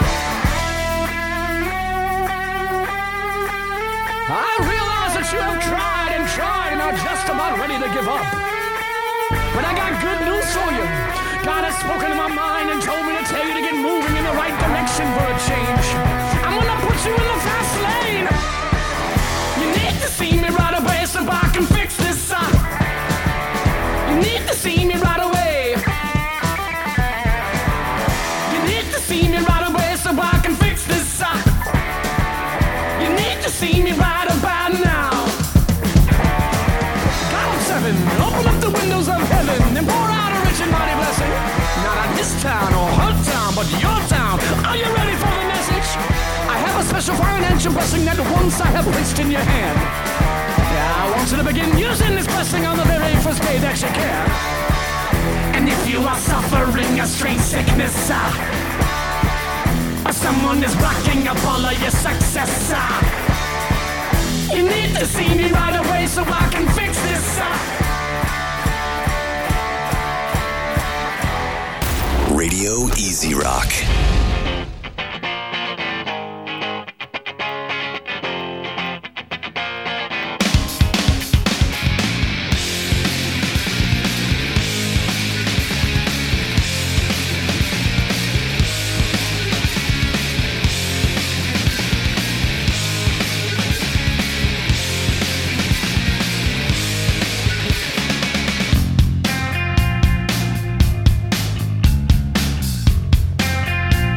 I realize that you have tried and tried and are just about ready to give up. But I got good news for you. God has spoken to my mind and told me to tell you to get moving in the right direction for a change. I'm gonna put you in the fast lane. You need to see me right away so I can fix this up. You need to see me right away. You need to see me right away so I can fix this up. You need to see me right about now. God seven, open up the windows of heaven and pour out a rich and mighty blessing. Not on this town or her town, but your town. Are you ready for the message? I have a special financial blessing that once I have placed in your hand. Yeah, I want you to begin using this blessing on the very first day that you can. And if you are suffering a strange sickness, uh, or someone is blocking up all of your success, uh, you need to see me right away so I can fix this up. Radio Easy Rock. Thank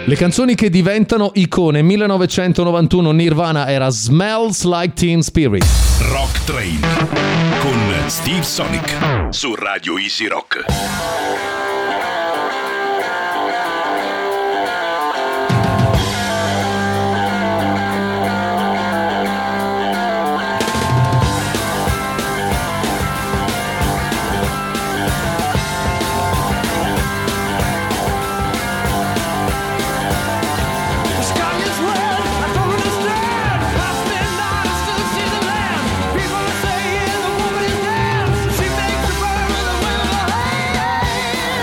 Le canzoni che diventano icone. millenovecentonovantuno Nirvana era Smells Like Teen Spirit. Rock Train con Steve Sonic su Radio Easy Rock. People are saying the woman is dead. She makes the bird with a will of a hand.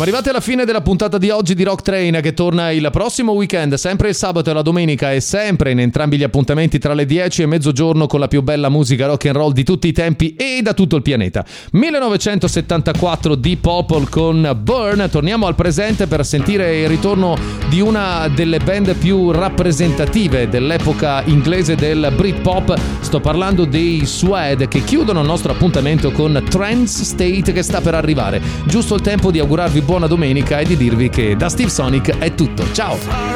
Siamo arrivati alla fine della puntata di oggi di Rock Train, che torna il prossimo weekend, sempre il sabato e la domenica, e sempre in entrambi gli appuntamenti tra le dieci e mezzogiorno con la più bella musica rock and roll di tutti i tempi e da tutto il pianeta. millenovecentosettantaquattro Deep Purple con Burn. Torniamo al presente per sentire il ritorno di una delle band più rappresentative dell'epoca inglese del Britpop. Sto parlando dei Suede, che chiudono il nostro appuntamento con Trance State, che sta per arrivare. Giusto il tempo di augurarvi buona domenica e di dirvi che da Steve Sonic è tutto. Ciao!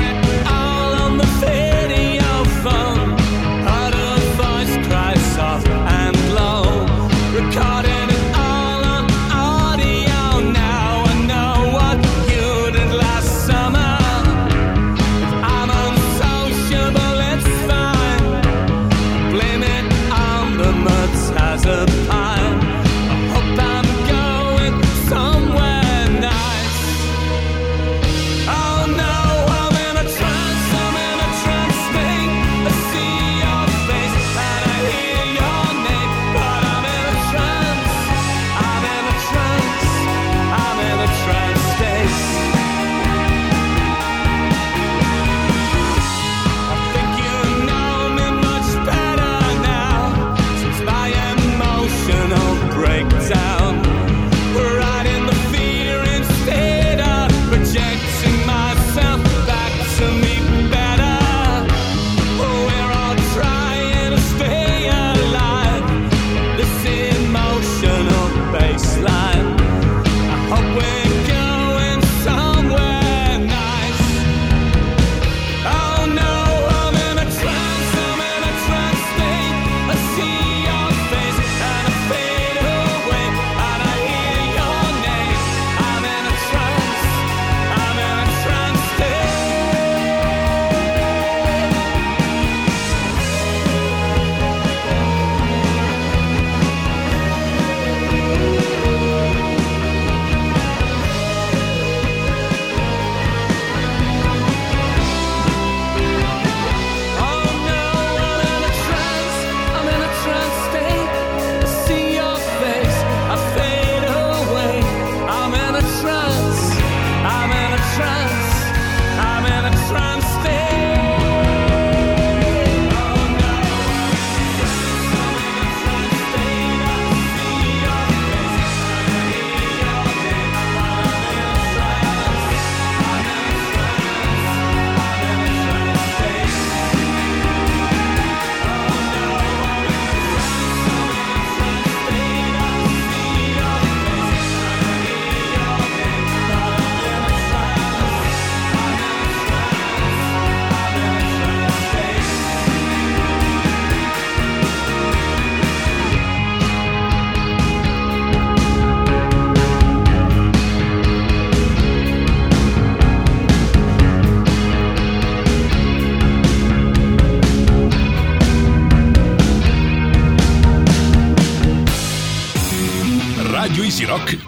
Easy Rock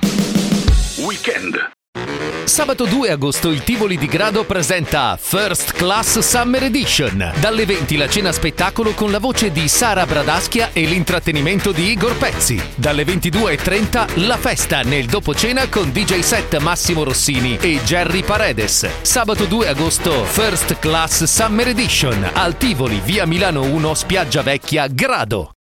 Weekend. Sabato due agosto il Tivoli di Grado presenta First Class Summer Edition. Dalle venti la cena spettacolo con la voce di Sara Bradaschia e l'intrattenimento di Igor Pezzi. Dalle ventidue e trenta la festa nel dopo cena con D J set Massimo Rossini e Jerry Paredes. Sabato due agosto First Class Summer Edition al Tivoli, via Milano uno, Spiaggia Vecchia, Grado.